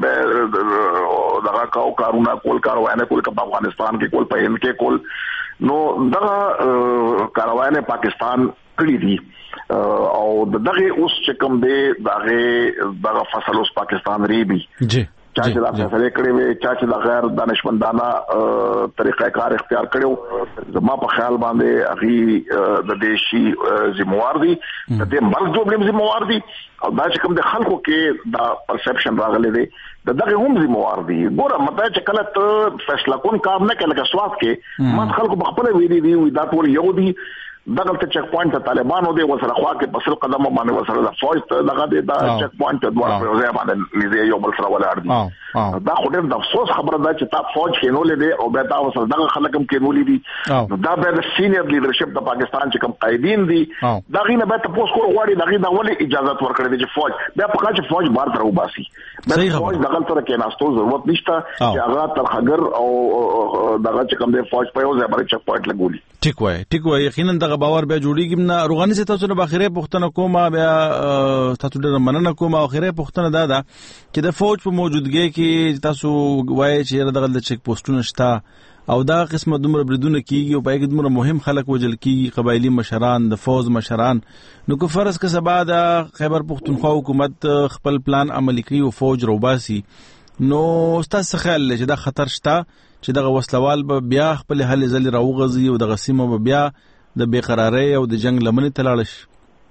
به دغه کاو کارونه کول کاروانه کول په افغانستان کې کول په هند کې کول نو دغه کاروانه پاکستان کړی دي او دغه اوس چې کوم دی دغه دغه فصل اوس پاکستان ریبي جی چا چې دا فیصله کړې وي چا چې د غیر دانشمندانه طریقې کار اختیار کړو زما په خیال باندې هغه د دیشي ذمہوار دي د دې مرګ جوړم ذمہوار دي او دا چې کوم د خلکو کې دا پرسپشن راغلی دی دغه هم ذمہوار دي ګوره مته چې کله ته فیصله کون کار نه کله سواد کې ما خلکو بخپله ویلي دي دا ټول یو دي دغه ته چک پوینټ ته طالبانو دی وسره خوا کې پسل قدم باندې وسره د فوج ته دغه دی دا چک پوینټ د دوه په ځای باندې نږدې یو بل سره ولاړ دي دا خو ډېر د افسوس خبره ده چې تا فوج کې نو لیدي او به تا وسره دغه خلک هم کې نو لیدي دا به د سینیئر لیډرشپ د پاکستان چې کوم قائدین دي دا غینه به تاسو کول غواړي دغه د ولې اجازه ورکړي دي چې فوج بیا په کاچ فوج بار تر وباسي به فوج دغه تر کې ناستو ضرورت نشته چې هغه ترخګر او دغه چې کوم د فوج په یو ځای باندې چک پوینټ لګولي ټیک وای ټیک وای یقینا دغه باور بیا جوړیږي نه روغانی سے تاسو نه باخره پښتنه کومه بیا تاسو ډېر مننه کومه اخره پښتنه دا ده چې د فوج په موجودګۍ کې تاسو وای چې دغه د چک پوسټونه شته او دا قسمه دومره بریدونه کیږي او په کې دومره مهم خلک وجل کیږي قبایلی مشران د فوج مشران نو کو فرض که سبا د خیبر پښتونخوا حکومت خپل پلان عملی کوي او فوج روباسي نو تاسو خیال لرئ چې دا خطر شته چې دغه وسلوال به بیا خپل حل ځل راوغځي او دغه سیمه به بیا د بیقراری او د جنگ لمنې ته لاړ شي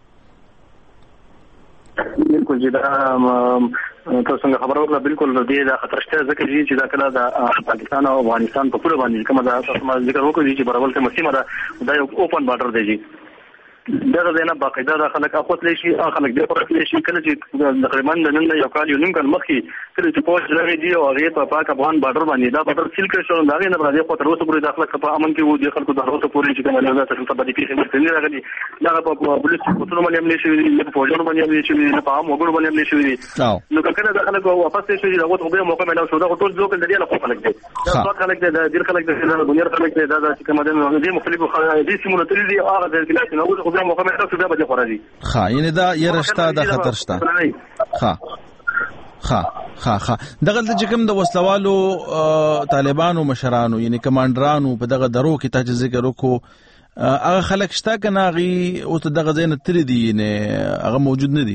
بالکل چې دا تاسو څنګه خبرو وکړه بالکل د دې د خطر شته ځکه چې دا کله د پاکستان او افغانستان په ټول باندې کومه دا تاسو ما ذکر وکړی چې برابر ته مسیمه ده دا یو اوپن بارډر دی دغه زینب باقاعده د خلک اخوت لشي خلک د پرخ لشي کله چې تقریبا نن یو کال یو نیم کال مخکې کله چې پوسټ لري دی او هغه په پاک افغان بارډر باندې دا بارډر سیل کړی شو دا نه راځي خو تر اوسه پورې داخله په امن کې وو د خلکو د اوسه پورې چې کومه نه تاسو ته باندې پیښه نه راغلي دا په پولیس په ټول باندې امنیت شوی دی په فوجونو باندې امنیت شوی دی په عام وګړو باندې امنیت شوی دی نو کله دا خلک واپس شي دا وته به موقع ملو شو دا ټول ځو کله دی له خلک دی دا څو خلک دی د خلک دی د دنیا خلک دی دا چې کومه د مختلفو خلک دي سیمونو تل دي هغه د کلاس نو خو به موقع ملو شو به خوري ها یعنی دا يرشتا د خطر شته ها ها ها ها دغه چې کوم د وسلوالو طالبانو مشرانو یعنی کمانډرانو په دغه درو کې ته ذکر وکړو هغه خلک شته کنه غي او ته دغه زین تر دي نه هغه موجود نه دي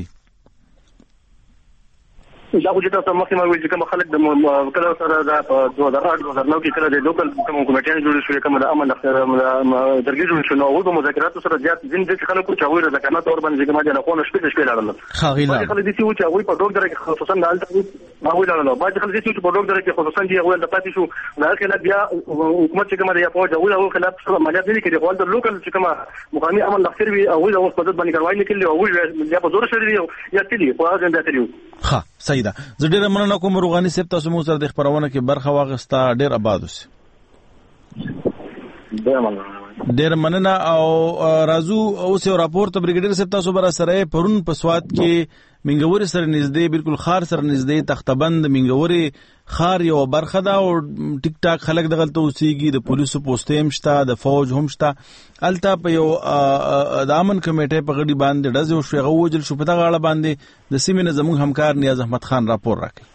دا خو چې تاسو مخکې ما ویل چې کوم خلک د کله سره دا په دوه هزار اته دوه هزار نو کې کله د لوکل کوم کمیټې جوړ شوې کوم د امن درګي جوړ شو نو او د مذاکراتو سره زیات ځین د خلکو چې وایي د کنه تور باندې کومه د خونه شپې شپې لاړل خاغیلا خلک دي چې وایي په ډوګ درې خصوصا د الټ ما ویل لاله باید خلک دي چې په ډوګ درې خصوصا دی وایي د پاتې شو دا خلک بیا حکومت چې کومه د فوج او او خلاف سره مالیات نه کړي خو د لوکل چې کومه مقامي امن لخر وي او د وخت په باندې کاروای نه کړي او یا په زور سره دی یا کړي خو هغه نه کړي ها صحیح ده زه ډېر مننه کوم روغانی صاحب تاسو مو سره د خبرونه کې برخه واغستا ډېر آباد اوسئ ډېر مننه او رازو اوس یو راپور ته بریګیډر صاحب تاسو برا سره پرون په سواد کې منګوري سره نږدې بالکل خار سره نږدې تختبند منګوري خار یو برخه دا او ټیک ټاک خلک دغه ته اوسېږي د پولیسو پوسټ هم شته د فوج هم شته الته په یو د امن کمیټې په غړي باندې ډز او شغه وجل شو په دغه اړه باندې د سیمې زموږ همکار نیاز احمد خان راپور راکړي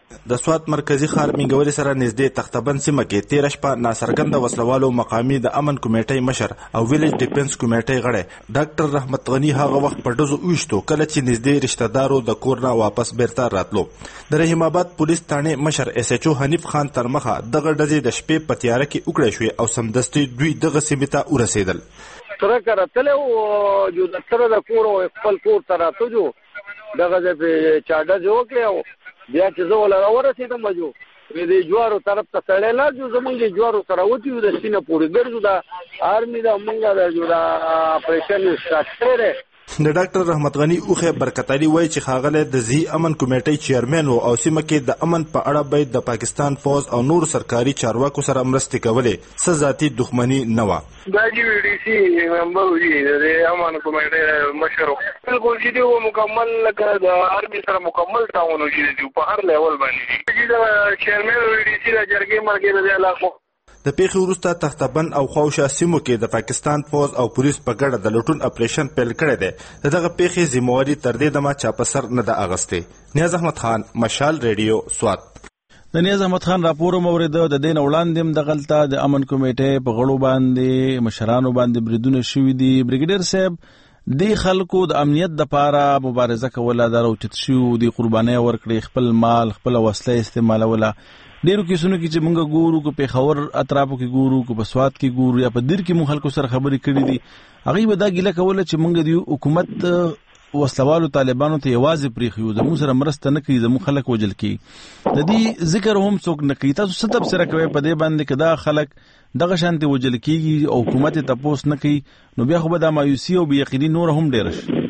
د سوات مرکزی ښار مینګوري سره نږدې تختبند سیمه کې تیره شپه ناڅرګنده وسلوالو مقامي د امن کمیټۍ مشر او ویلیج ډیفنس کمیټۍ غړی ډاکټر رحمت غنی هغه وخت په ډزو ویشتو کله چې نږدې رشتہ دارو د کور نه واپس بیرته راتلو. د رحیم آباد پولیس تھانې مشر ایس ایچ او حنیف خان تر مخه دغه ډزې د شپې په تیاره کې وکړې شوې او سمدستي دوی دغه سیمې ته ورسېدل. تر کړه تلو جو د تر د کور او خپل کور ته راتلو دغه د چاډه جو کړو بیا چې زه ولا ورسېدم جو د جوارو طرف ته سړی لا جو زمونږ د جوارو سره وتی د سینه پورې ګرځو دا آرمي دا مونږه د جو دا اپریشن سٹارټ کړی. د ډاکټر رحمت غنی اوخه برکتالي وایي چې خاغله د زی امن کمیټۍ چیرمن او سیمه کې د امن په اړه باید د پاکستان فوج او نور سرکاري چارواکو سره مرستې کولې څه ذاتي دښمنی نه و. دا جی وی ډی سی ممبر وی د امن کمیټۍ مشر بالکل چې دی مکمل لکه د آرمي سره مکمل تعاون وکړي په هر لیول باندې چې د چیرمن وی ډی سی د جرګې مرګ د علاقو د پیښې وروسته تختبند او خواوشا سیمو کې د پاکستان فوج او پولیس په ګډه د لوټون اپریشن پیل کړی دی. دغه پیښې ذمہواري تر دې دمه چا په سر نه ده اغستې. نیاز احمد خان، مشال ریډیو، سوات. د نیاز احمد خان راپور مورید د دین وړاندې دغلطه د امن کمیټې په غړو باندې مشرانو باندې بریدونه شوي دي. بریګیډر صاحب د خلکو د امنیت د پاره مبارزه کوله د راوچت شو د قرباني ورکړي خپل مال خپل وسله استعمالوله. ډیرو کیسونو کې چې مونږ ګورو کو په خبر اطرافو کې ګورو کو په سواد کې ګورو یا په دیر کې مونږ خلکو سره خبرې کړې دي هغه به دا ګیله کوله چې مونږ د حکومت وسلوالو طالبانو ته یوازې پریخیو زموږ سره مرسته نه کوي زموږ خلک وجل کی د دې ذکر هم څوک نه کوي. تاسو څه تفسیر کوي په دې باندې کدا خلک دغه شانتي وجل کیږي او حکومت ته تاسو نه کوي نو بیا خو به د مایوسی او بی یقیني نور هم ډیر شي.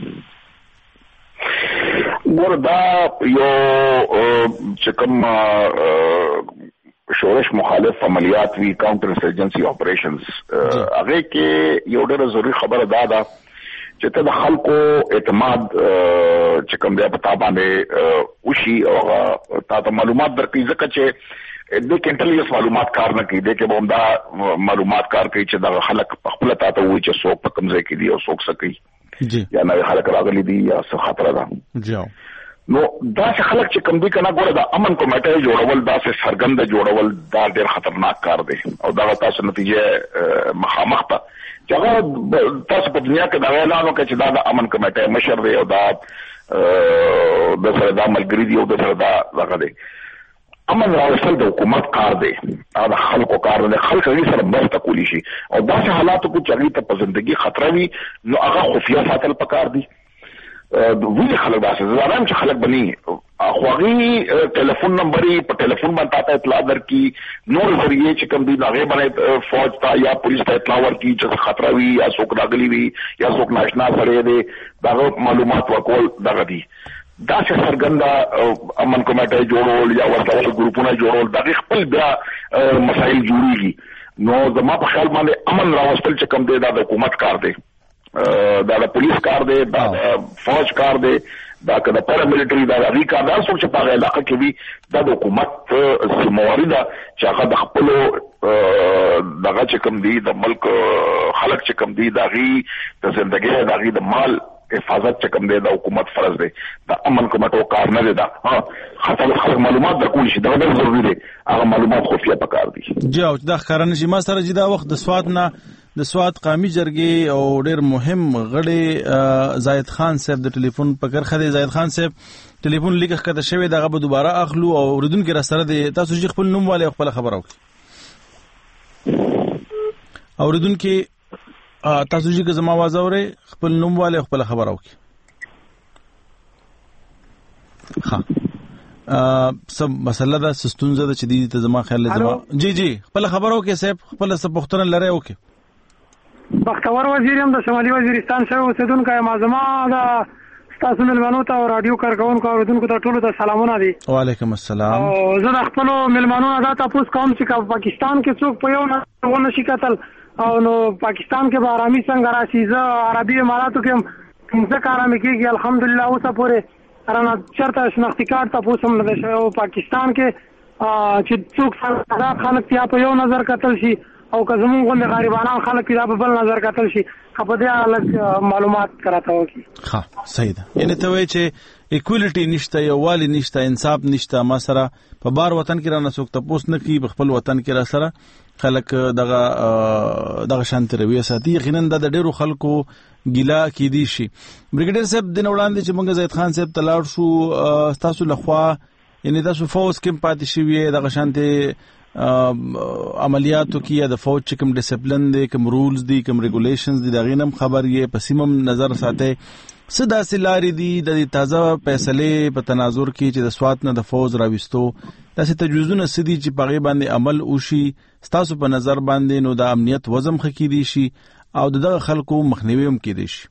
وردا یو چې کوم شورش مخالف عملیات وی کاونټر انسرجنسي اپریشنز هغه کې یو ډېر ضروري خبره دا ده چې ته د خلکو اعتماد چې کوم دی په تا باندې وشي او تا ته معلومات درکړي ځکه چې د انټيليجنس معلومات کار نه کوي د کې به دا معلومات کار کوي چې دا خلک په خپل تا ته وایي چې څوک په کوم ځای کې دی او څوک څه کوي جی یا نه خلک راغلي دي یا څه خطر ده جی. نو دا چې خلک چې کوم دي کنه ګوره دا امن کمیټه جوړول دا چې سرګند جوړول دا ډېر خطرناک کار دی او دا تاسو نتیجه مخامخ ته چې هغه تاسو په دنیا کې دا اعلان وکړي چې دا د امن کمیټه مشر دی او دا د سره دا ملګری دی او د سره دا دغه دی. امن راوستل د حکومت کار دی دا د خلکو کار دی. خلک یې سره مرسته کولی شي او داسې حالاتو کې چې هغوی ته په زندګي خطره وي نو هغه خفیه ساتل پکار دي. ویلې خلک داسې زه وایم چې خلک بني خو هغوی ټلیفون نمبر یې په ټلیفون باندې تا ته اطلاع درکړي نور ذریعې چې کوم دي د هغې باندې فوج ته یا پولیس ته اطلاع ورکړي چې خطره وي یا څوک راغلي وي یا څوک ناشنا سړی دی د هغه معلومات ورکول دغه دي. دا چې څرګنده امن کمیټه جوړول یا ورته ګروپونه جوړول دا خپل بیا مسایل جوړیږي نو زما په خیال باندې امن راوستل چې کوم دی دا د حکومت کار دی دا د پولیس کار دی دا د فوج کار دی دا که د پیراملیټري دا د هغوی کار دا څوک چې په هغه علاقه کې وي دا د حکومت ذمهواري ده چې هغه د خپلو دغه چې کوم دی د ملک خلک چې کوم دی د هغوی د زندګۍ د هغوی د مال حفاظت چې کوم دی د حکومت فرض دی د امن کمیټو کار نه دی دا خاصه خلک معلومات درکول شي دا ډېر ضروري دی هغه معلومات خفیه پکار دي. جی او دا ښکاره نه شي ما سره چې دا وخت د سوات نه د سوات قومي جرګې او ډېر مهم غړي زاید خان صاحب د ټلیفون په کرخه دی. زاید خان صاحب ټلیفون لیکه کته شوی دغه به دوباره اخلو او اوریدونکو را سره دی تاسو چې خپل نوم والے خپل خبر وکړي اوریدونکو تاسو چې زما आवाज اورئ خپل نوم والے خپل خبر وکړي. ها سب مسله دا سستونزه د چې دې ته زما خیال زما جی جی خپل خبر وکړي صاحب خپل څه پوښتنه لري وکړي. بختور وزیر هم د شمالي وزیرستان شوی اوسیدونکی یم زما د تاسو ملمنو ته رادیو کارکونکو اوریدونکو ته ټولو ته سلامونه دي. وعلیکم السلام. او زه د خپلو ملمنو نه دا تاسو کوم چې پاکستان کې څوک په یو نه ونه شي کتل او نو پاکستان کې به آرامي څنګه راشي. زه عربي اماراتو کې پنځه کاله مې کېږي الحمدلله اوسه پورې رانه چېرته شناختي کارت تپوس هم نه دی شوی او پاکستان کې چې څوک دا خلک یا په یو نظر کتل شي او که زمونږ غوندې غریبانان خلک دا په بل نظر کتل شي په دې حالت معلومات کراته وکړي. ښه صحیح ده یعنې ته وایې چې اکوالټي نشته، یووالی نشته، انصاف نشته. ما سره په بار وطن کې را نه څوک تپوس نه کوي، په خپل وطن کې را سره خلک دغه دغه شانتي رویه ساتي. یقینا د ډیرو خلکو ګیلا کېدی شي. بریګیډیر صاحب دین وړاندې چې موږ زید خان صاحب تلاړ شو، تاسو لخوا یعنی تاسو فوز کې پاتې شوی دغه شانتي عملیاتو کې یا د فوج چې کوم ډیسپلین دی، کوم رولز دی، کوم ریګولیشنز دی، دغه نم خبر یې په سیمم نظر ساتي. څه داسې لارې دي د تازه فیصلې په تناظر کې چې د سوات نه د فوج راوستو، داسې تجویزونه څه دي چې په هغې باندې عمل وشي ستاسو په نظر باندې، نو د امنیت وضم ښه کیدی شي او دغه خلکو مخنیوي هم کیدی شي؟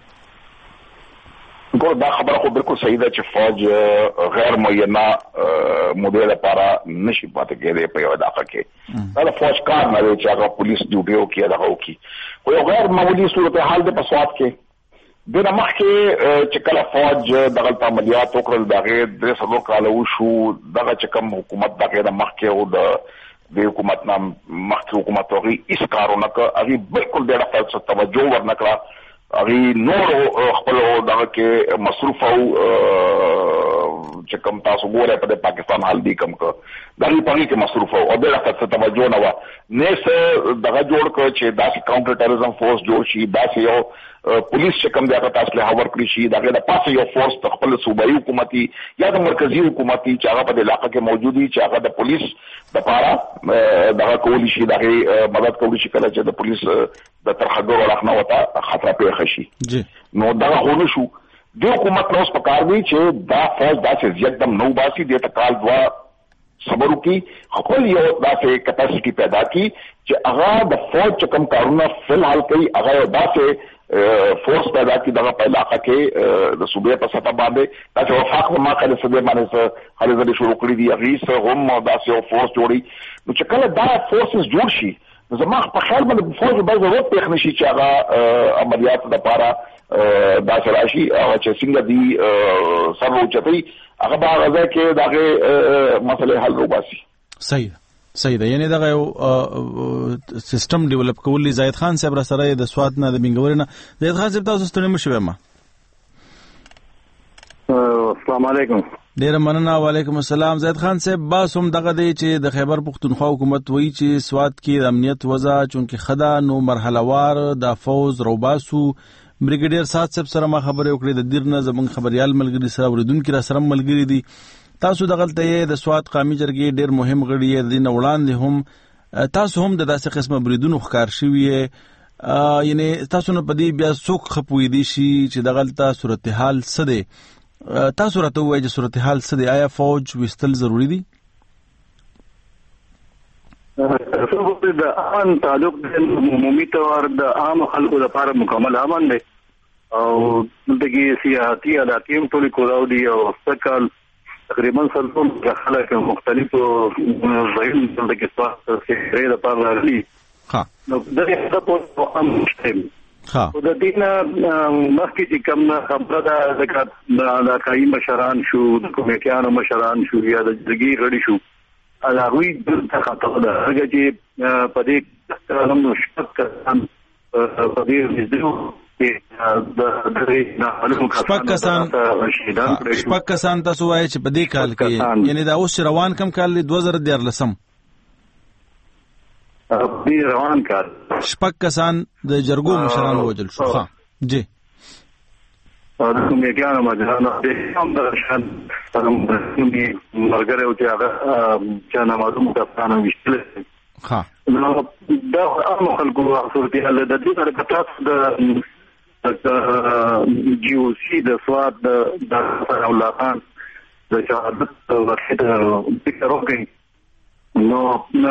ګور دا خبره خو بالکل صحیح ده چې فوج غیر معینه موده لپاره نشي پاتې کېدی په یو علاقه کې. دا د فوج کار نه دی چې هغه پولیس ډیوټي وکړي دغه وکړي، خو یو غیر معمولي صورتحال دی په سوات کې. دغه مخکې چې کله فوج دغه عملیات وکړل دغه درې څلور کاله وشو، دغه چې کوم حکومت دغه د مخکې او د د حکومت نام مخکې حکومت هغه هیڅ کارونه کوي، هغه بالکل ډېره فلسفه توجه ورنکړه، هغه نور خپل دغه کې مصروف او چې کوم تاسو ګورئ په پاکستان حال دی کوم کو دغه په کې مصروف او ډېره فلسفه توجه نه و نه څه دغه جوړ کړ چې داسې کاونټر ټیرریزم فورس جوړ شي، داسې یو پولیس چې کوم دغه تاسو له هاور کړی شي، دغه د پاسه یو فورس خپل صوبایي حکومتي یا د مرکزی حکومتي چې هغه په علاقې کې موجودي چې هغه د پولیس د پاره دغه کولی شي، دغه مدد کولی شي کله چې د پولیس د ترخګور راخنه وته خطر پیښ شي. نو دا هونه شو د حکومت نو په کار دی چې دا فوج داسې یکدم نو باسي د تکال دوا صبر کی خپل یو داسې کپاسټي پیدا کی چې هغه د فوج چې کوم کارونه فلحال کوي هغه داسې فورس پیدا کی دغه په علاقه کې د صوبې په سطح باندې تاسو وفاق ما کله صوبې باندې خالي زده شروع کړی دی، هغه هم داسې یو فورس جوړي. نو چې کله دا فورسز جوړ شي نو زما په خیال باندې فوج به ضرورت پېښ نشي چې هغه عملیات لپاره داسې راشي او چې څنګه دی سر اوچتي هغه به هغه کې دغه مسله حل وباسي. صحیح صحیح ده، یعنی دغه یو سیستم ډیولپ کول. زید خان صاحب را سره د سوات نه د بنګور نه زید خان صاحب تاسو ستړي مشوي ما. السلام علیکم. ډیر مننه. وعلیکم السلام. زید خان صاحب باس هم دغه دی چې د خیبر پختونخوا حکومت وایي چې سوات کې د امنیت وضع چونکه خدا نو مرحله وار د فوز روباسو. بریګیډیر سات صاحب سره ما خبرې وکړې، د دیر نه زمونږ خبريال ملګری سره اوریدونکو را سره ملګری دي. تاسو دغلته د سوات قومي جرګې ډیر مهم غړي دي، نه وړاندې هم تاسو هم د داسې قسمه بریدونو ښکار شوی، یعنی تاسو نه پدې بیا څوک خپوي دي شي چې دغلته صورتحال څه دی. تاسو راته وایي چې صورتحال څه دی، آیا فوج وستل ضروری دي؟ څه د ان تعلق د عمومي تور د عام خلکو لپاره مکمل امن دی او دغه سیاسي علاقې هم ټول کولاو دي او څکل تقریبا سلطون خلک مختلفو ځایونو کې تاسو سره د پارلري ها نو دغه په عام شتم ها او د دې مخکې چې کوم خبره ده د کای مشران شو، د کمیټیانو مشران شو یا د جګی غړي شو، هغه د خطر ده هغه چې په دې علم نو شپږ کسان په دې وزدو شپږ کسان شپږ کسان تاسو وایي چې په دې کال کې یعنی دا اوس روان کم کال دوه زره دیارلسم په روان کال شپږ کسان د جرګو مشران وژل شو. ها جی د کمیټیانو مجلانو د هم د شان د مرګره او چې هغه چې نامعلوم کسانو وشتل. ها نو دا عام خلکو صورتحال د دې سره کتاب د جی او سی د سواد د الله خان د شهادت ورته فکر وکړي نو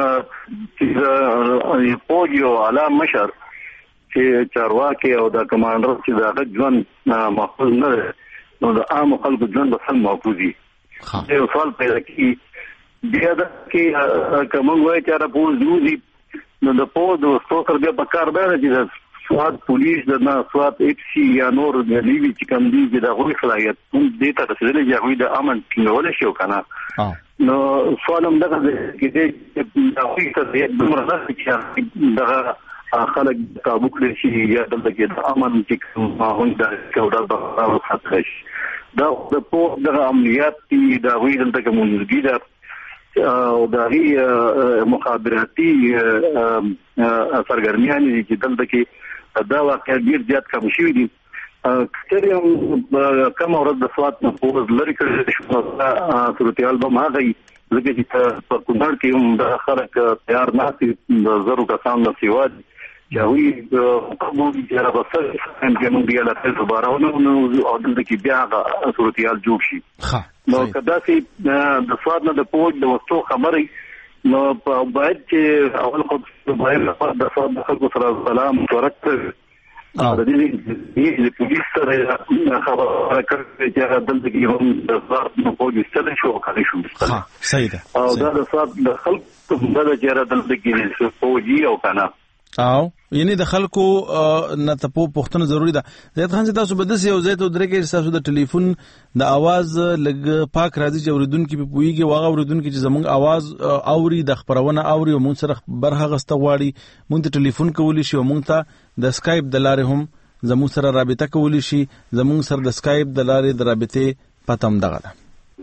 چې پوجیو اعلی مشر چې چارواکي او د کمانډر چې دا ژوند محفوظ نه نو د عام خلکو ژوند به سم محفوظ وي. یو سوال پیدا کی بیا د کې کوم وایي چې را پوز نو د پوز د څوکر بیا په کار دی چې سواد پولیس د نه سواد اف سی یا نور د لیوی چې کوم دي چې د غوښ صلاحیت هم دې ته رسیدلې چې هغه د امن ټینګول شي کنه. نو سوالم دغه کې دې د غوښ ته د مرده چې دغه خلک قابو کړی شي یا دلته کې د امن چې کوم ماحول د کودل په خاطر شي. دا د په د امنیت دی د وی دلته کې موجودګي ده او د هی مخابراتي سرګرمیان چې دلته کې دا واقعا ډیر زیات کم شوی دي کله کوم ورځ د سواد په پوز لري کړی شو صورتحال به ما غي لکه چې په کندهار کې هم د خلک تیار ناسي زرو کسان نه سیواد جاوی قبول چې راځي ان کې موږ بیا له دوباره نو او دلته کې بیا صورتحال جوړ شي نو کدا چې د سواد نه د پوج د وستو خبري نو باید چې اول خو باید د سواد د خلکو سره سلام ورکړي د دې د پولیس سره خبره کوي چې دلته کې هم د سواد په پوج ستل شو کړی شو ها صحیح ده او دا د سواد د خلکو د جره دلته کې پوجي او کنه او یعنی د خلکو نه ته پوښتنه ضروری ده. زید خان تاسو به د یو ځای ته درې کې تاسو د ټلیفون د आवाज لګ پاک راځي چې اوریدونکو په پویږي واغه اوریدونکو چې زمونږ आवाज اوري د خبرونه اوري او مونږ سره برخه غسته غواړي مونږ ته ټلیفون کولی شي او مونږ ته د اسکایپ د لارې هم زموږ سره رابطه کولی شي. زموږ سره د اسکایپ د لارې د رابطې پته هم دغه ده.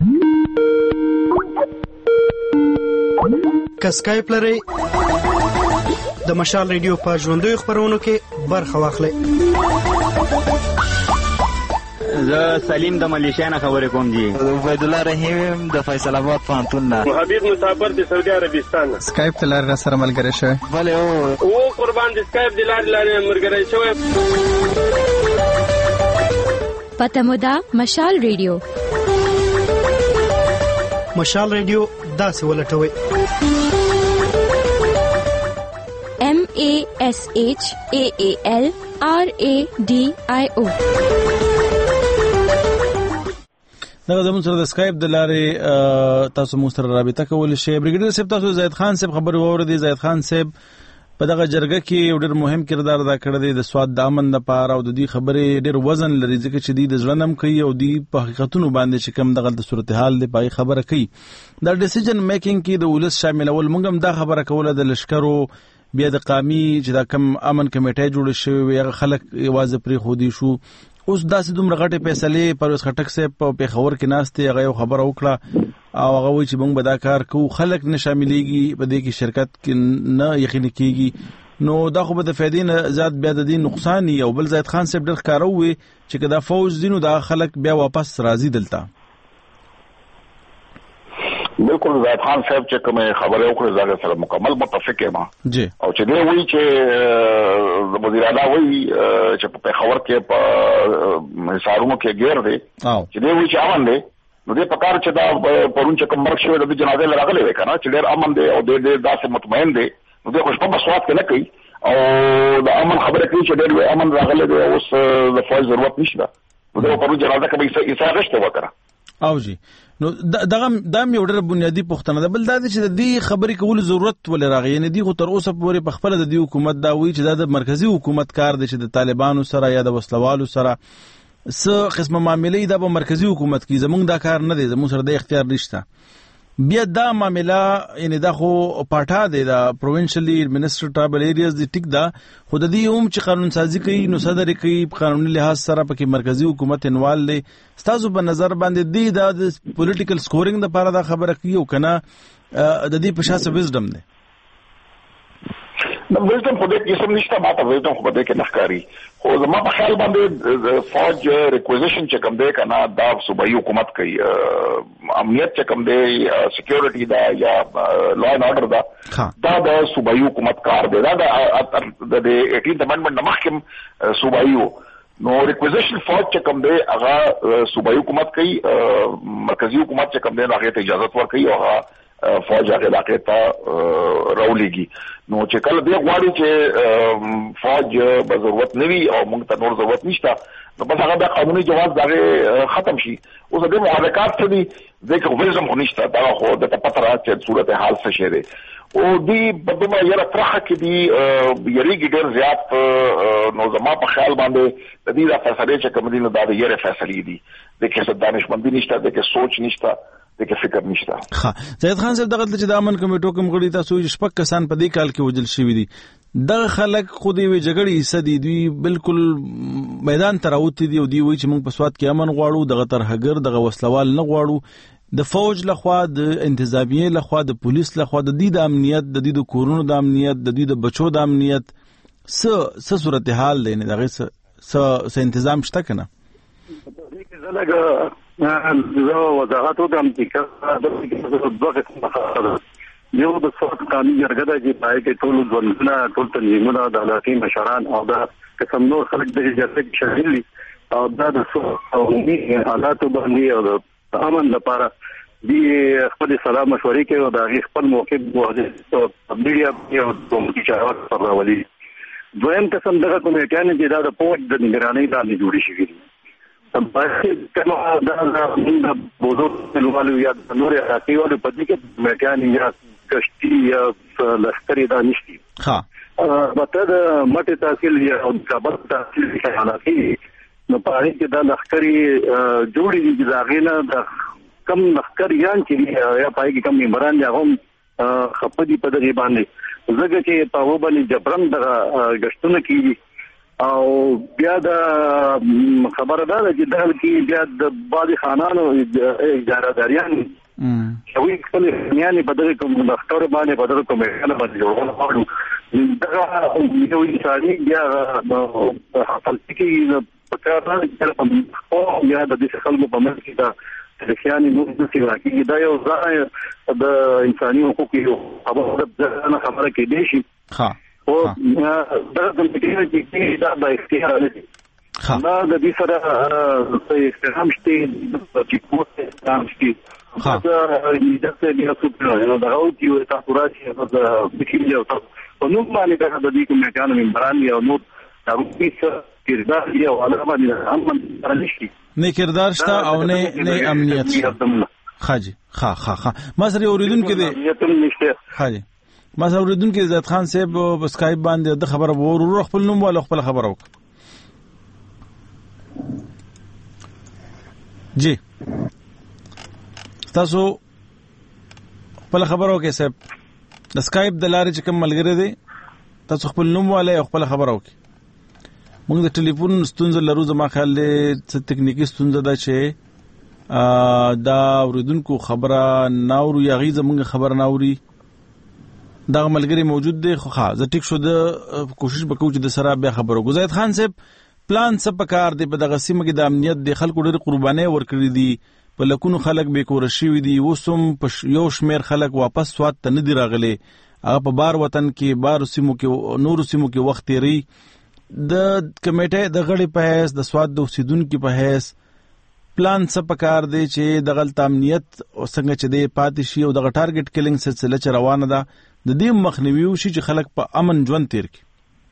که اسکایپ لرئ د مشال ریډیو په ژوندوي خبرونو کې برخه واخلئ. زه سلیم د ملیشیا نه خبرې کوم جی. عبید الله رحیم د فیصل آباد پوهنتون نه. حبیب مسافر د سعودي عربستان نه. اسکایپ د لارې سره ملګری شوی. بله او او قربان د اسکایپ د لارې لارې ملګری شوی. پته مو ده مشال ریډیو. مشال ریډیو داسې ولټوي M A S H A A L R A D I O. دا زموږ سره د اسکایپ د لارې تاسو مو سره رابطه کولی شئ. بریګیډر صاحب تاسو زید خان صاحب خبر واوریدئ. زید خان صاحب په دغه جرګه کې یو ډېر مهم کردار ادا کړی دی د سواد د امن لپاره او د دې خبرې ډېر وزن لري ځکه چې دوی د زړه نم کوي او دوی په حقیقتونو باندې چې کوم دغه د صورتحال دی پای خبره کوي. دا ډیسیژن میکینګ کې د ولس شاملول موږ هم دا خبره کوله د لشکرو بیا د قامي چې دا کم امن کمیټه جوړ شوی وي هغه خلک یوازې پرې خودي شو. اوس داسې دومره غټې فیصلې پرویز خټک صاحب په پیښور کې ناستې هغه یو خبره وکړه او هغه وایي چې موږ به دا کار کوو خلک نه شاملېږي په دې کې شرکت کې نه یقیني کېږي نو دا خو به د فایدې نه زیات بیا د دې نقصان او بل زید خان صاحب ډېر ښکاره ووي چې که دا فوج دي نو دا خلک بیا واپس راځي دلته. بالکل زید خان صاحب چې کوم خبره وکړه زغه سره مکمل متفق یم جی او چې دی وی چې وزیر اعلی وی چې په خبر کې په حسارونو کې غیر دی چې دی وی چې امن دی نو دې په کار چې دا پرون چې کوم مرګ شوی د جنازې لراغلي وي کنه چې ډېر امن دی او ډېر ډېر داسې مطمئن دی نو دې خوش په مسوات کې نه کوي او د امن خبره کوي چې ډېر امن راغلی دی اوس د فوج ضرورت نشته نو دې پرون جنازه کې به یې غشته وکړه او جی نو دغه دام یو ډېر بنیادی پوښتنه ده. بل دا چې د دې خبرې کول ضرورت ولې راغی یعنی دی خو تر اوسه پورې په خپل د دې حکومت دا وی چې دا د مرکزی حکومت کار دی چې د طالبانو سره یا د وسلوالو سره څه قسمه معاملې دا په مرکزی حکومت کې زمونږ دا کار نه دی زموږ سره د اختیار نشته. بیا دا معامله یعنی دا خو پاټا دی دا پروینشلی منسټر ټرایبل ایریاز دی ټیک دا خو د دې هم چې قانون سازي کوي نو صدر کوي په قانوني لحاظ سره پکې مرکزی حکومت انوال دی. ستاسو په نظر باندې دی دا د پولیټیکل سکورینګ لپاره دا خبره کوي او کنه د دې په شاسه وزډم دی نو وزډم په دې کې سم نشته ماته وزډم په دې کې نخکاری خو زما په خیال باندې فوج ریکوزیشن چې کوم دی کنه دا صوبایي حکومت کوي امنیت چې کوم دی سکیورټي دا یا لا اینڈ آرډر دا دا د صوبایي حکومت کار دی دا د ایټینث امندمنت مخکم صوبایي نو ریکوزیشن فوج چې کوم دی هغه صوبایي حکومت کوي مرکزی حکومت چې کوم دی هغه ته اجازه ورکوي او هغه فوج هغه علاقې ته راولېږي نو چې کله دی غواړي چې فوج به ضرورت نه وي او موږ ته نور ضرورت نشته نو بس هغه د قانوني جواز دغه ختم شي. اوس د محرکات څه دي ځکه وزم خو نشته دا خو د پته را چې صورت حال څه شي دی او دی په دمه یره ترخه کې دی یریږي ډېر زیات نو زما په خیال باندې د دې د فیصلې چې کوم دي نو دا د یره فیصلې دي د کې دانشمندي نشته د کې سوچ نشته دغه فکر نشته. ها زید خان صاحب دغه چې د امن کمیټو کوم غړي تاسو شپږ کسان په دې کال کې وجل شوی دي دغه خلک خو دی وی جګړې حصہ دي دوی بالکل میدان ته راوتی دي او دی وی چې موږ په سواد کې امن غواړو دغه ترهګر دغه وسلوال نه غواړو د فوج لخوا د انتظامیه لخوا د پولیس لخوا د دې د امنیت د دې د کورونو د امنیت د دې د بچو د امنیت څه څه صورتحال دی نه دغه څه څه تنظیم شته کنه زلګه زه وضاحت وکم چې د دوه قسمه یو د څوک قانوني جرګه ده چې پای کې ټول ځوانونه ټول تنظیمونه د علاقې مشران او د قسم نور خلک د جرګې کې شامل دي او دا د قانوني حالات باندې او د امن لپاره دی خپل سلام مشورې کوي او د خپل موقف واضح تبلیغ او کومې چارواکي پر راولي دویم قسم دغه کمیټیان چې دا د پوهې د نگرانۍ لاندې جوړې شوي دي کله دا د بوزو نوالو یا نور راځي او په دې کې کمیټیان یا کشتي یا لشکري دا نشتی ها مته د مټه تحصیل یا د کابل تحصیل حالاتي نو پاره کې دا لشکري جوړي دي ځاګینه د کم لشکریان چې یا پای کې کم ممبران یا هم خپدي په دغه باندې زګه چې په و باندې جبرن د غشتونه کیږي او بیا د خبردار چې دغه کې بیا د بعض خانانو اجاره داریان شوی خپل یعنی بدل کوم دفتر باندې بدل کوم نه باندې جوړول غواړو دا یو انساني بیا خپل کې په کار راځي او بیا د دې خلکو په منځ کې دا ترخیاني نو د سیواکي دا یو ځای د انساني حقوقو خبره ده خبره کې دي شي ها او دا د دې چې دا د اختیار لري دا د دې سره په استهام شته چې کوڅه استهام شته ها دا څه بیا څه نو دا او چې تاسو راځي دا بکیل یو تاسو نو باندې دا د دې کومه کانو ممبران یو نو دا څه کردار دی او علاوه باندې امن پرنيشتي نه کردار شته او نه نه امنیت خاجي خا خا خا ما سره اوریدونکو دي خاجي ما سره اوریدونکو عزت خان صاحب په اسکایپ باندې د خبره ورور خپل نوم ولا خپل خبره وک جی تاسو خپل خبرو کې صاحب د اسکایپ د لارې چې کوم ملګری دی تاسو خپل نوم والے خپل خبرو کې موږ د ټلیفون ستونزه لرو زما خیال دی څه ټکنیکی ستونزه ده چې دا اوریدونکو خبره ناورو یا غي زمونږ خبر ناوري دا ملګری موجود دی خو ښه زه ټیک شو د کوشش وکړو چې د سره بیا خبرو زید خان صاحب پلان څه پکار دی په دغه سیمه کې د امنیت د خلکو ډېر قرباني ورکړي دي په لکونو خلک به کور شي دي وسوم په یو شمیر خلک واپس سواد ته نه دی راغلي هغه په بار وطن کې بار سیمو کې نور سیمو کې وخت تیری د کمیټه د غړي په هیڅ د سواد د اوسیدونکو په هیڅ پلان څه پکار دی چې د غلط امنیت او څنګه چې د پاتې شي او د ټارګټ کلینګ سلسله چ روانه ده د دې مخنیوي شي چې خلک په امن ژوند تیر کړي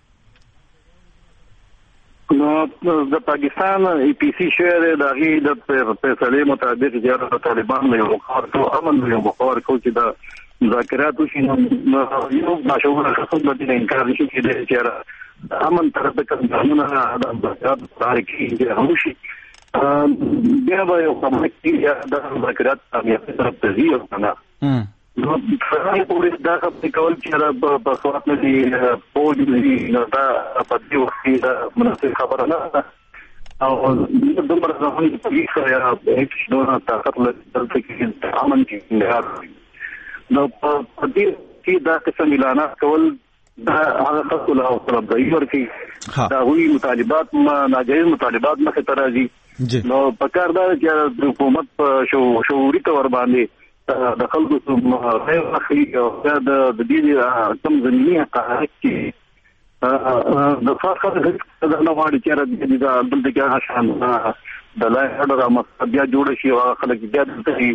نو د پاکستان ای پی سی شهر د غي د فیصله مطابق چې طالبان له مخار ته امن له مخار کو چې د مذاکرات وشي نو یو مشوره خصوصا د انکار نشي کېدای چې امن طرف ته قانونونه د مذاکرات تاریخي چې همشي بیا به یو کومه کې د مذاکرات کامیاب طرف ته ځي او نه نو څنګه پولیس دا خپل کول چې په صورت کې پوج دي نو دا په دې وخت کې دا مناسب خبره نه او د دومره ځان په هیڅ یا هیڅ نور طاقت له کې امن کې نو په دې کې دا قسم اعلانات کول دا هغه خپل او طلب دی ورته دا وی مطالبات ما ناجایز مطالبات مخه ترازی نو په کار دا چې د حکومت په شو شعوري تور باندې د خلکو غیر اخلي او د د دې کم زمینی حقایق کې د فخر د نو وړي چې د بل دغه شان د لای هډر مقصد بیا جوړ شي او خلک بیا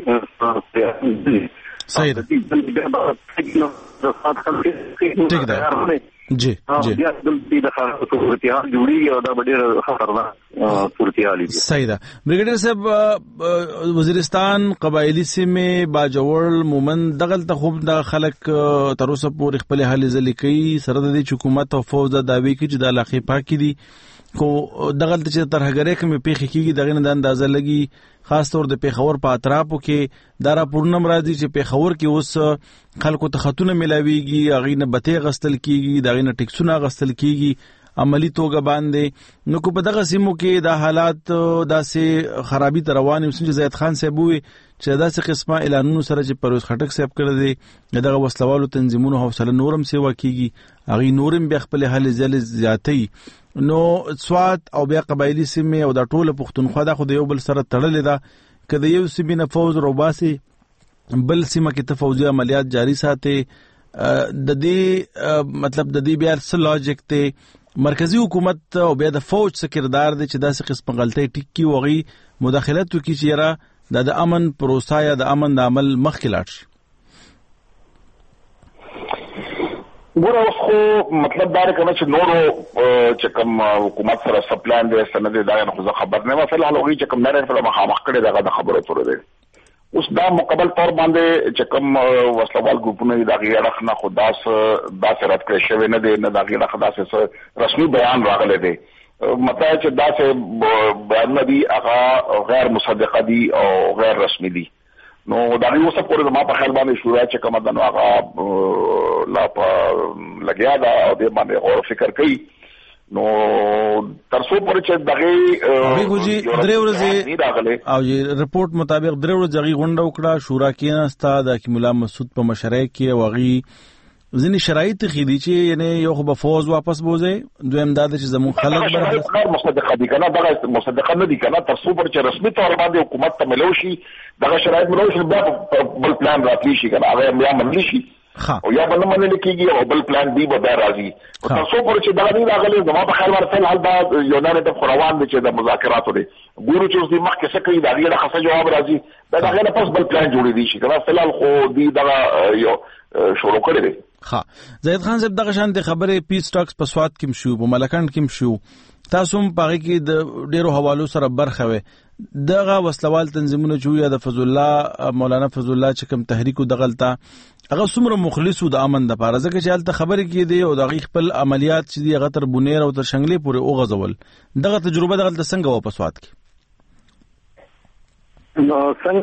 د صحیح ٹھیک ده جی جی بیا د خلکو صورتحال جوړي او دا ډېر خطرناک صورتحال دي صحیح ده بریګیډر صاحب وزیرستان قبایلی سیمه باجوړ مومن دغل ته خوب د خلک تر اوسه پورې خپل حل ځلې کوي سره د حکومت او فوج د داوی کوي چې د علاقې پاکي دي کو دغل ته چې ترهګرې کوم پیخي کیږي دغه نه د اندازه لګي خاص طور د پیښور په اطرافو کې دا راپورنم راځي چې پیښور کې اوس خلکو ته خطونه ملاويږي، هغه نه بته غستل کیږي، دغه نه ټیکسونه غستل کیږي عملی توګه باندې. نو کو په دغه سیمو کې د حالات داسې خرابي تر روان وي چې زید خان صاحب وي چې داسې قسمه اعلانونو سره چې پرویز خټک صاحب کړی دی دغه وسلوالو تنظیمونو حوصله نورم سیوا کیږي، هغه نورم بیا خپل حل ځل زیاتي. نو سواد او بیا قبایلی سیمه او د ټوله پښتونخوا د خو د یو بل سره تړلې ده، کله یو سیمه نه فوز روباسي بل سیمه کې تفوزي عملیات جاری ساتي. د دې مطلب د دې بیا څه لاجیک ته مرکزی حکومت او بیا د فوج څخه کردار دی چې داسې قسم غلطۍ ټیک کی وغي مداخلت وکړي چې را د امن پروسه یا د امن د عمل مخکې لاړ شي. ګوره اوس خو مطلب دا دی چې نورو چې کوم حکومت سره سپلان دی سند دی دا نه خو خبر نه مثلا هغه چې کوم نه سره مخامخ کړي دغه خبرو تر دی. اوس دا مقابل طور باندې چې کوم وسلوال ګروپونه دا غیرخ نه خداس دا سره رات کړی شوی نه دی، نه دا غیرخ داسې رسمي بیان راغلی دی. مطلب چې دا چې بیان دی هغه غیر مصدقه دی او غیر رسمي دی. نو دا یو څه پورې ما په خیال باندې شورا چې کوم د نو هغه لا په لګیا دا او د باندې غور فکر کوي. نو ترڅو پر چې دغه هغه ګوجي درې ورځې او رپورت مطابق درې ورځې غي غونډه وکړه شورا کې نستا د حکیم الله مسعود په مشرۍ کې وغي ځینی شرایط خېدي چې یعنی یو خو به فوز واپس بوزي، دویم دا چې زمون خلک برابر غیر مصدقه دي کنه، دغه مصدقه نه دي کنه. ترڅو پر چې رسمي تور باندې حکومت ته ملوشي دغه شرایط ملوشي بیا بل پلان راتلی شي کنه، هغه بیا منلی شي او یا بل منل کېږي او بل پلان دی به راځي. ترڅو پر چې دا نه راغلي زما په خیال ورته حال دا یو نه د خروان چې د مذاکراتو دي ګورو چې اوس د مخکې څه کوي دا غیر خاصه جواب راځي، دا دغه نه پس بل پلان جوړې دي شي کنه. فلال خو دی دا یو شروع کړی دی. ها زید خان صاحب دغه شان د خبره پیس ټاکس په سواد کې شو، په ملکند کې شو، تاسو هم پاره کې د ډیرو حوالو سره برخه وي. دغه وسلوال تنظیمونه چې یا د فضل الله مولانا فضل الله چې کوم تحریک دغلتا هغه څومره مخلصو د امن د پاره ځکه چې حالت خبره کې دی او د خپل عملیات چې دی هغه تر بونیر او تر شنګلې پورې او غزول دغه تجربه دغه څنګه واپس وات کی نو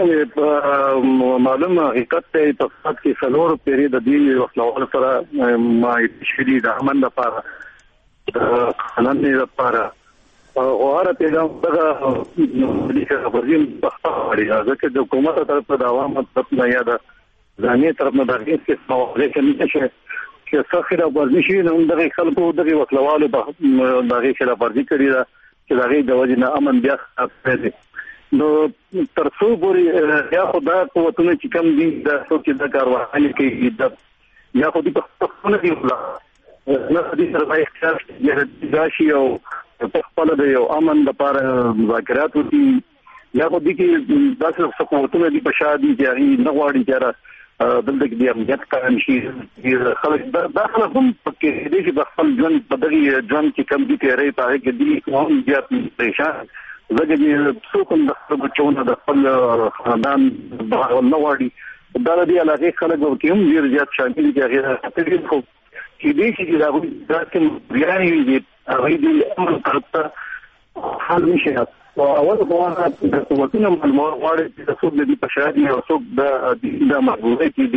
څنګه معلومه حقیقت ته په فقط کې څلور پیری د دې وسلوال سره ما شری د امن د پاره قانون لپاره او هر پیغام دغه د خبرین په اړه ځکه د حکومت طرف ته د عوامو طرف نه یا د ځاني طرف نه د هیڅ موضوع کې نشي چې څخه د ورزشي نو دغه خلکو دغه وکړوالو په دغه خلاف ورزي کړی دا چې دغه د وجه نه امن بیا خاطر نو ترڅو پورې یا خدای قوتونه چې کم دي د څوک د کاروانی کې د یا خو دې په خپل دی ولا نه دې سره اختیار یې داشي او په خپل د یو امن لپاره مذاکرات وکړي یا خو دې کې داسې حکومتونه دي په شادي چې نه غواړي چې دلته کې د امنیت قائم شي خلک داخله هم پکې دې چې خپل ژوند په دغه ژوند کې کم دي تیرې پاره کې دي هم زیات پریشان زګې دې څوک هم د خپل بچونه د خپل خاندان نه غواړي دا د دې علاقې خلک ورته هم ډیر زیات شامل دي هغه تقریبا خو چې دې چې دا وایي دا چې بیان یې هغه دې امر کړته حل نشي او اول خو هغه د قوتونو معلومات غواړي چې څوک دې په شادي او څوک د د مغزوي کې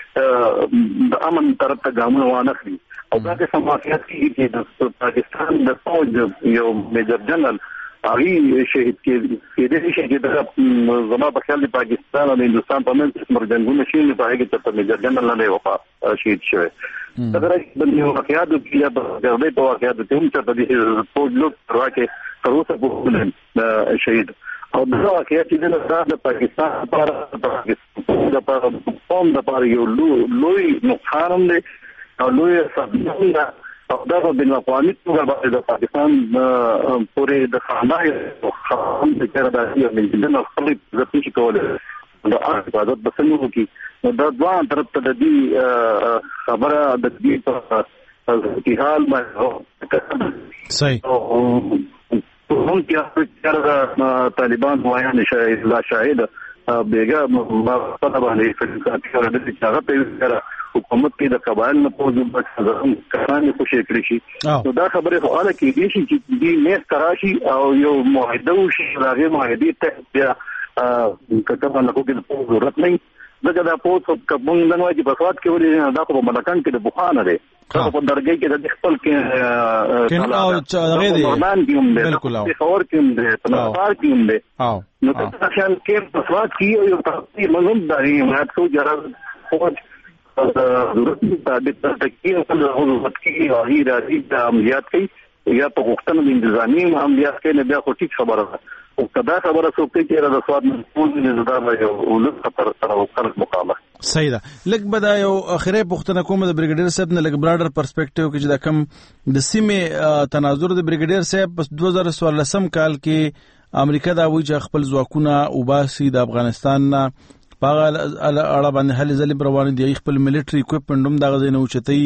دي د امن طرف ته ګامونه وانخلي او دا د سماعت کې چې د پاکستان د فوج یو میجر جنرال هغه شهید کې دې شي چې د زما په خیال د پاکستان او هندستان په منځ کې مرجنګونه شي نه پاره کې ته میجر جنرال نه وفا شهید شوی دا راځي د یو واقعیت کې د غربي په واقعیت ته هم چې د دې فوج لوک راکې تر اوسه په شهید او دا واقعیت چې د پاکستان لپاره د قوم لپاره یو لوی نقصان دی او لوی صدمه او دا په بین اقوامي توګه د پاکستان پورې د خانای او خان د کار د یو ملي نه خپل ځپی شي کوله د حفاظت بسنو کې دا دوه طرف ته د دې خبره د دې په اتحاد باندې صحیح هم چې طالبان وایي چې لا شاهد بیګا ما پتا باندې فکر د دې هغه په حکومت کې د قبایل نه پوزو بچم کسان خوشي کړی شي نو دا خبره خو اله کې دي چې دې نه تراشي او یو معاهده وشي هغه معاهده ته بیا کتابه نه کوي د ضرورت نه دغه د پوت کوم نن واجب بسوات کې ولې دا په ملکان کې د بوخانه دی دا په درګي کې د خپل کې کین او هغه دی بالکل او خبر کې دی په نفار کې دی نو تاسو خیال کې بسوات کې یو تاسو منوم داري مات کو جره خو ضرورت د تکیه په ضرورت کې او هی راځي د عملیات کې یا په وختونو د انتظامی عملیات کې نه بیا خو ټیک خبره ده او کدا خبره څوک چې را د سواد مسؤل دي زدا یو ولر خطر سره وکړ مقابله صحیح ده. لکه بدا یو اخیری پوښتنه کوم د بریګیډیر صاحب نه لکه براډر پرسپیکټیو کې چې دا کم د سیمې تناظر د بریګیډیر صاحب په دوه زره څوارلسم کال کې امریکا دا وایي چې خپل ځواکونه وباسي د افغانستان نه په اړه باندې هلې ځلې روان دي خپل ملټري اکوپمنټ هم دغه ځای نه اوچتوي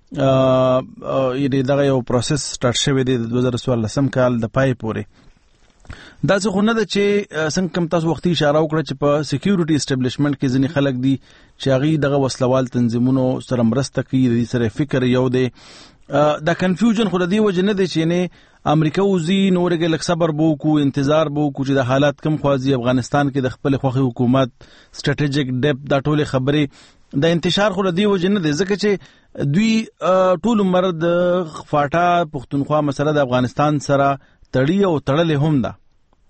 یعنې دغه یو پروسس سټارټ شوی دی د دوه زره څوارلسم کال د پای پورې. دا څه خو نه ده چې څنګه کوم تاسو وختي اشاره وکړه چې په سکیورټي اسټابلیشمنټ کې ځینې خلک دي چې هغې دغه وسلوال تنظیمونو سره مرسته کوي د دې سره فکر یو دی دا کنفیوژن خو د دې وجې نه دی چې یعنې امریکا وځي نو ورګې لږ صبر به وکړو انتظار به وکړو چې د حالات کم خوځي افغانستان کې د خپل خوښې حکومت سټریټیجیک ډیپ دا ټولې خبرې د انتشار خو د دې وجې نه دی ځکه چې دوی ټول عمر د فاټا پښتونخوا مسله د افغانستان سره تړي او تړلې هم ده.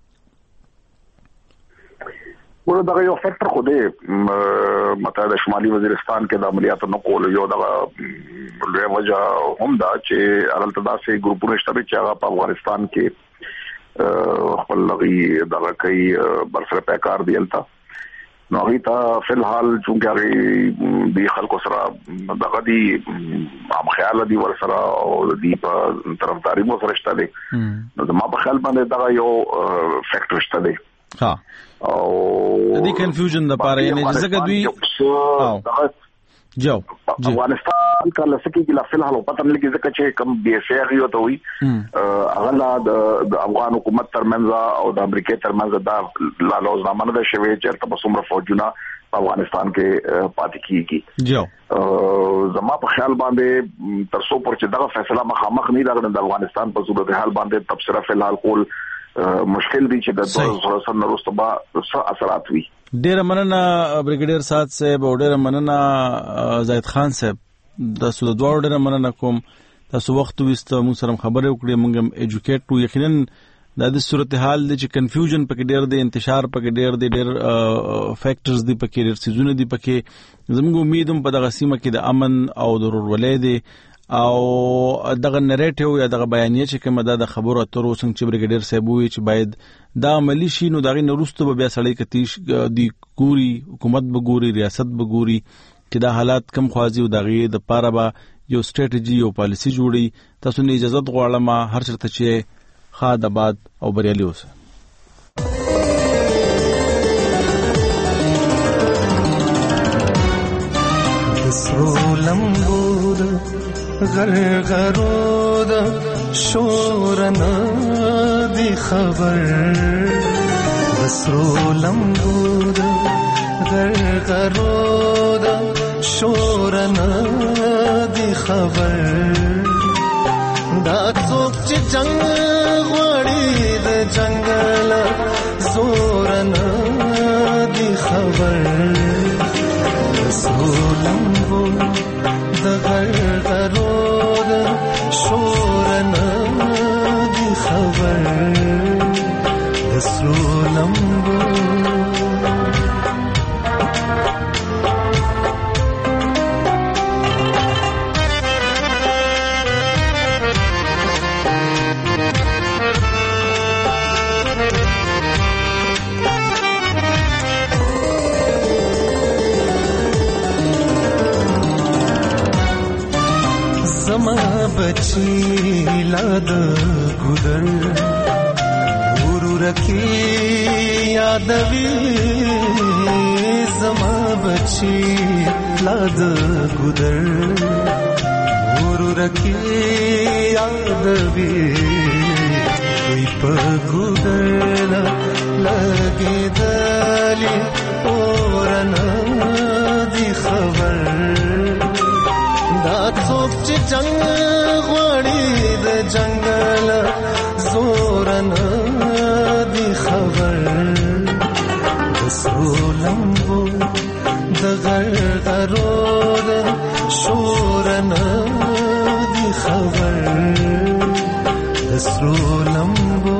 ورته دغه یو فیکټر خو دی متحده شمالي وزیرستان کې د عملیاتو نه کول یو دغه لوی وجه هم ده چې هلته داسې ګروپونه شته چې هغه په افغانستان کې خپل لغوي دغه کوي برسره پیکار دی هلته نو هغې ته فی الحال چونکې هغې د خلکو سره دغه دي عام خیاله دي ورسره او د دې په طرفداري مو سره شته دی نو زما په خیال باندې دغه یو فیکټر شته دی ها او د دې کنفیوژن د پاره یعنی ځکه دوی جو افغانستان کا لسکی کی لفظ حالو پتہ نه لګي ځکه چې کم بي اس اي یو ته وي اغلا د افغان حکومت ترمنځ او د امریکا ترمنځ دا لا لوزنامه نه شوي چې تاسو څومره فوجونه په افغانستان کې پاتې کیږي جو زما په خیال باندې تر څو پر چې دا فیصله مخامخ نه راغلی د افغانستان په صورت حال باندې تبصره فی الحال کول مشکل دی چې د دوه زره سن وروسته به څه اثرات وي. ډېره مننه بریګیډیر سعد صاحب او ډېره مننه زاهد خان صاحب د سود دوه ډېره مننه کوم تاسو وخت وست موږ سره خبرې وکړې موږ هم ایجوکیټ وو یقینا د دې صورتحال د چې کنفیوژن پکې ډېر دی انتشار پکې ډېر دی ډېر فیکټرز دی پکې ډېر سيزونه دی پکې زموږ امید هم په دغه سیمه کې د امن او د ورولې دی او دغه نریټیو یا دغه بیانیه چې کومه ده د خبرو اترو څنګه چې بریګیډیر صاحب وی چې باید دا عملی شي نو دغه نورستو به بیا سړی کتیش دی ګوري حکومت به ګوري ریاست به ګوري چې دا حالات کم خوازي او دغه د پاره به یو سټریټجی او پالیسی جوړي تاسو نه اجازه غواړم هر چرته چې خاد آباد او بریالي اوسه. غرغرو دا شورنا دی خبر بسرو لمبو دا غرغرو دا شورنا دی خبر دا څوک چې جنگ غوړي د جنگل زورنا دی خبر بسرو لمبو دا غرغرو شورنا دی خبر دسرو لمبو زما بچی لاد گودر ورو رکی یادوی زما بچی لاد گودر ورو رکی یادوی کوئی پا گودر لگی دلی اورنا دی خبر دا څوک چې جنگ غوړي د جنگل زورنا دی خبر دسرو لمبو غرغرو د شور نه دی خبر د سرو لمبو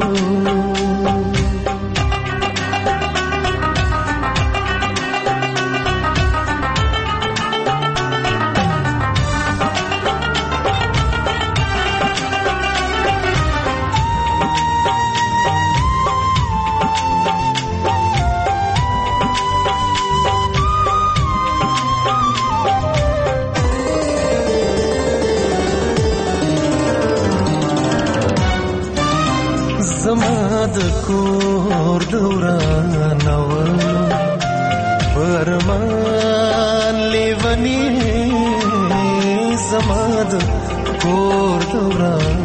د کور دوران و فرمان لیونی زما د کور دوران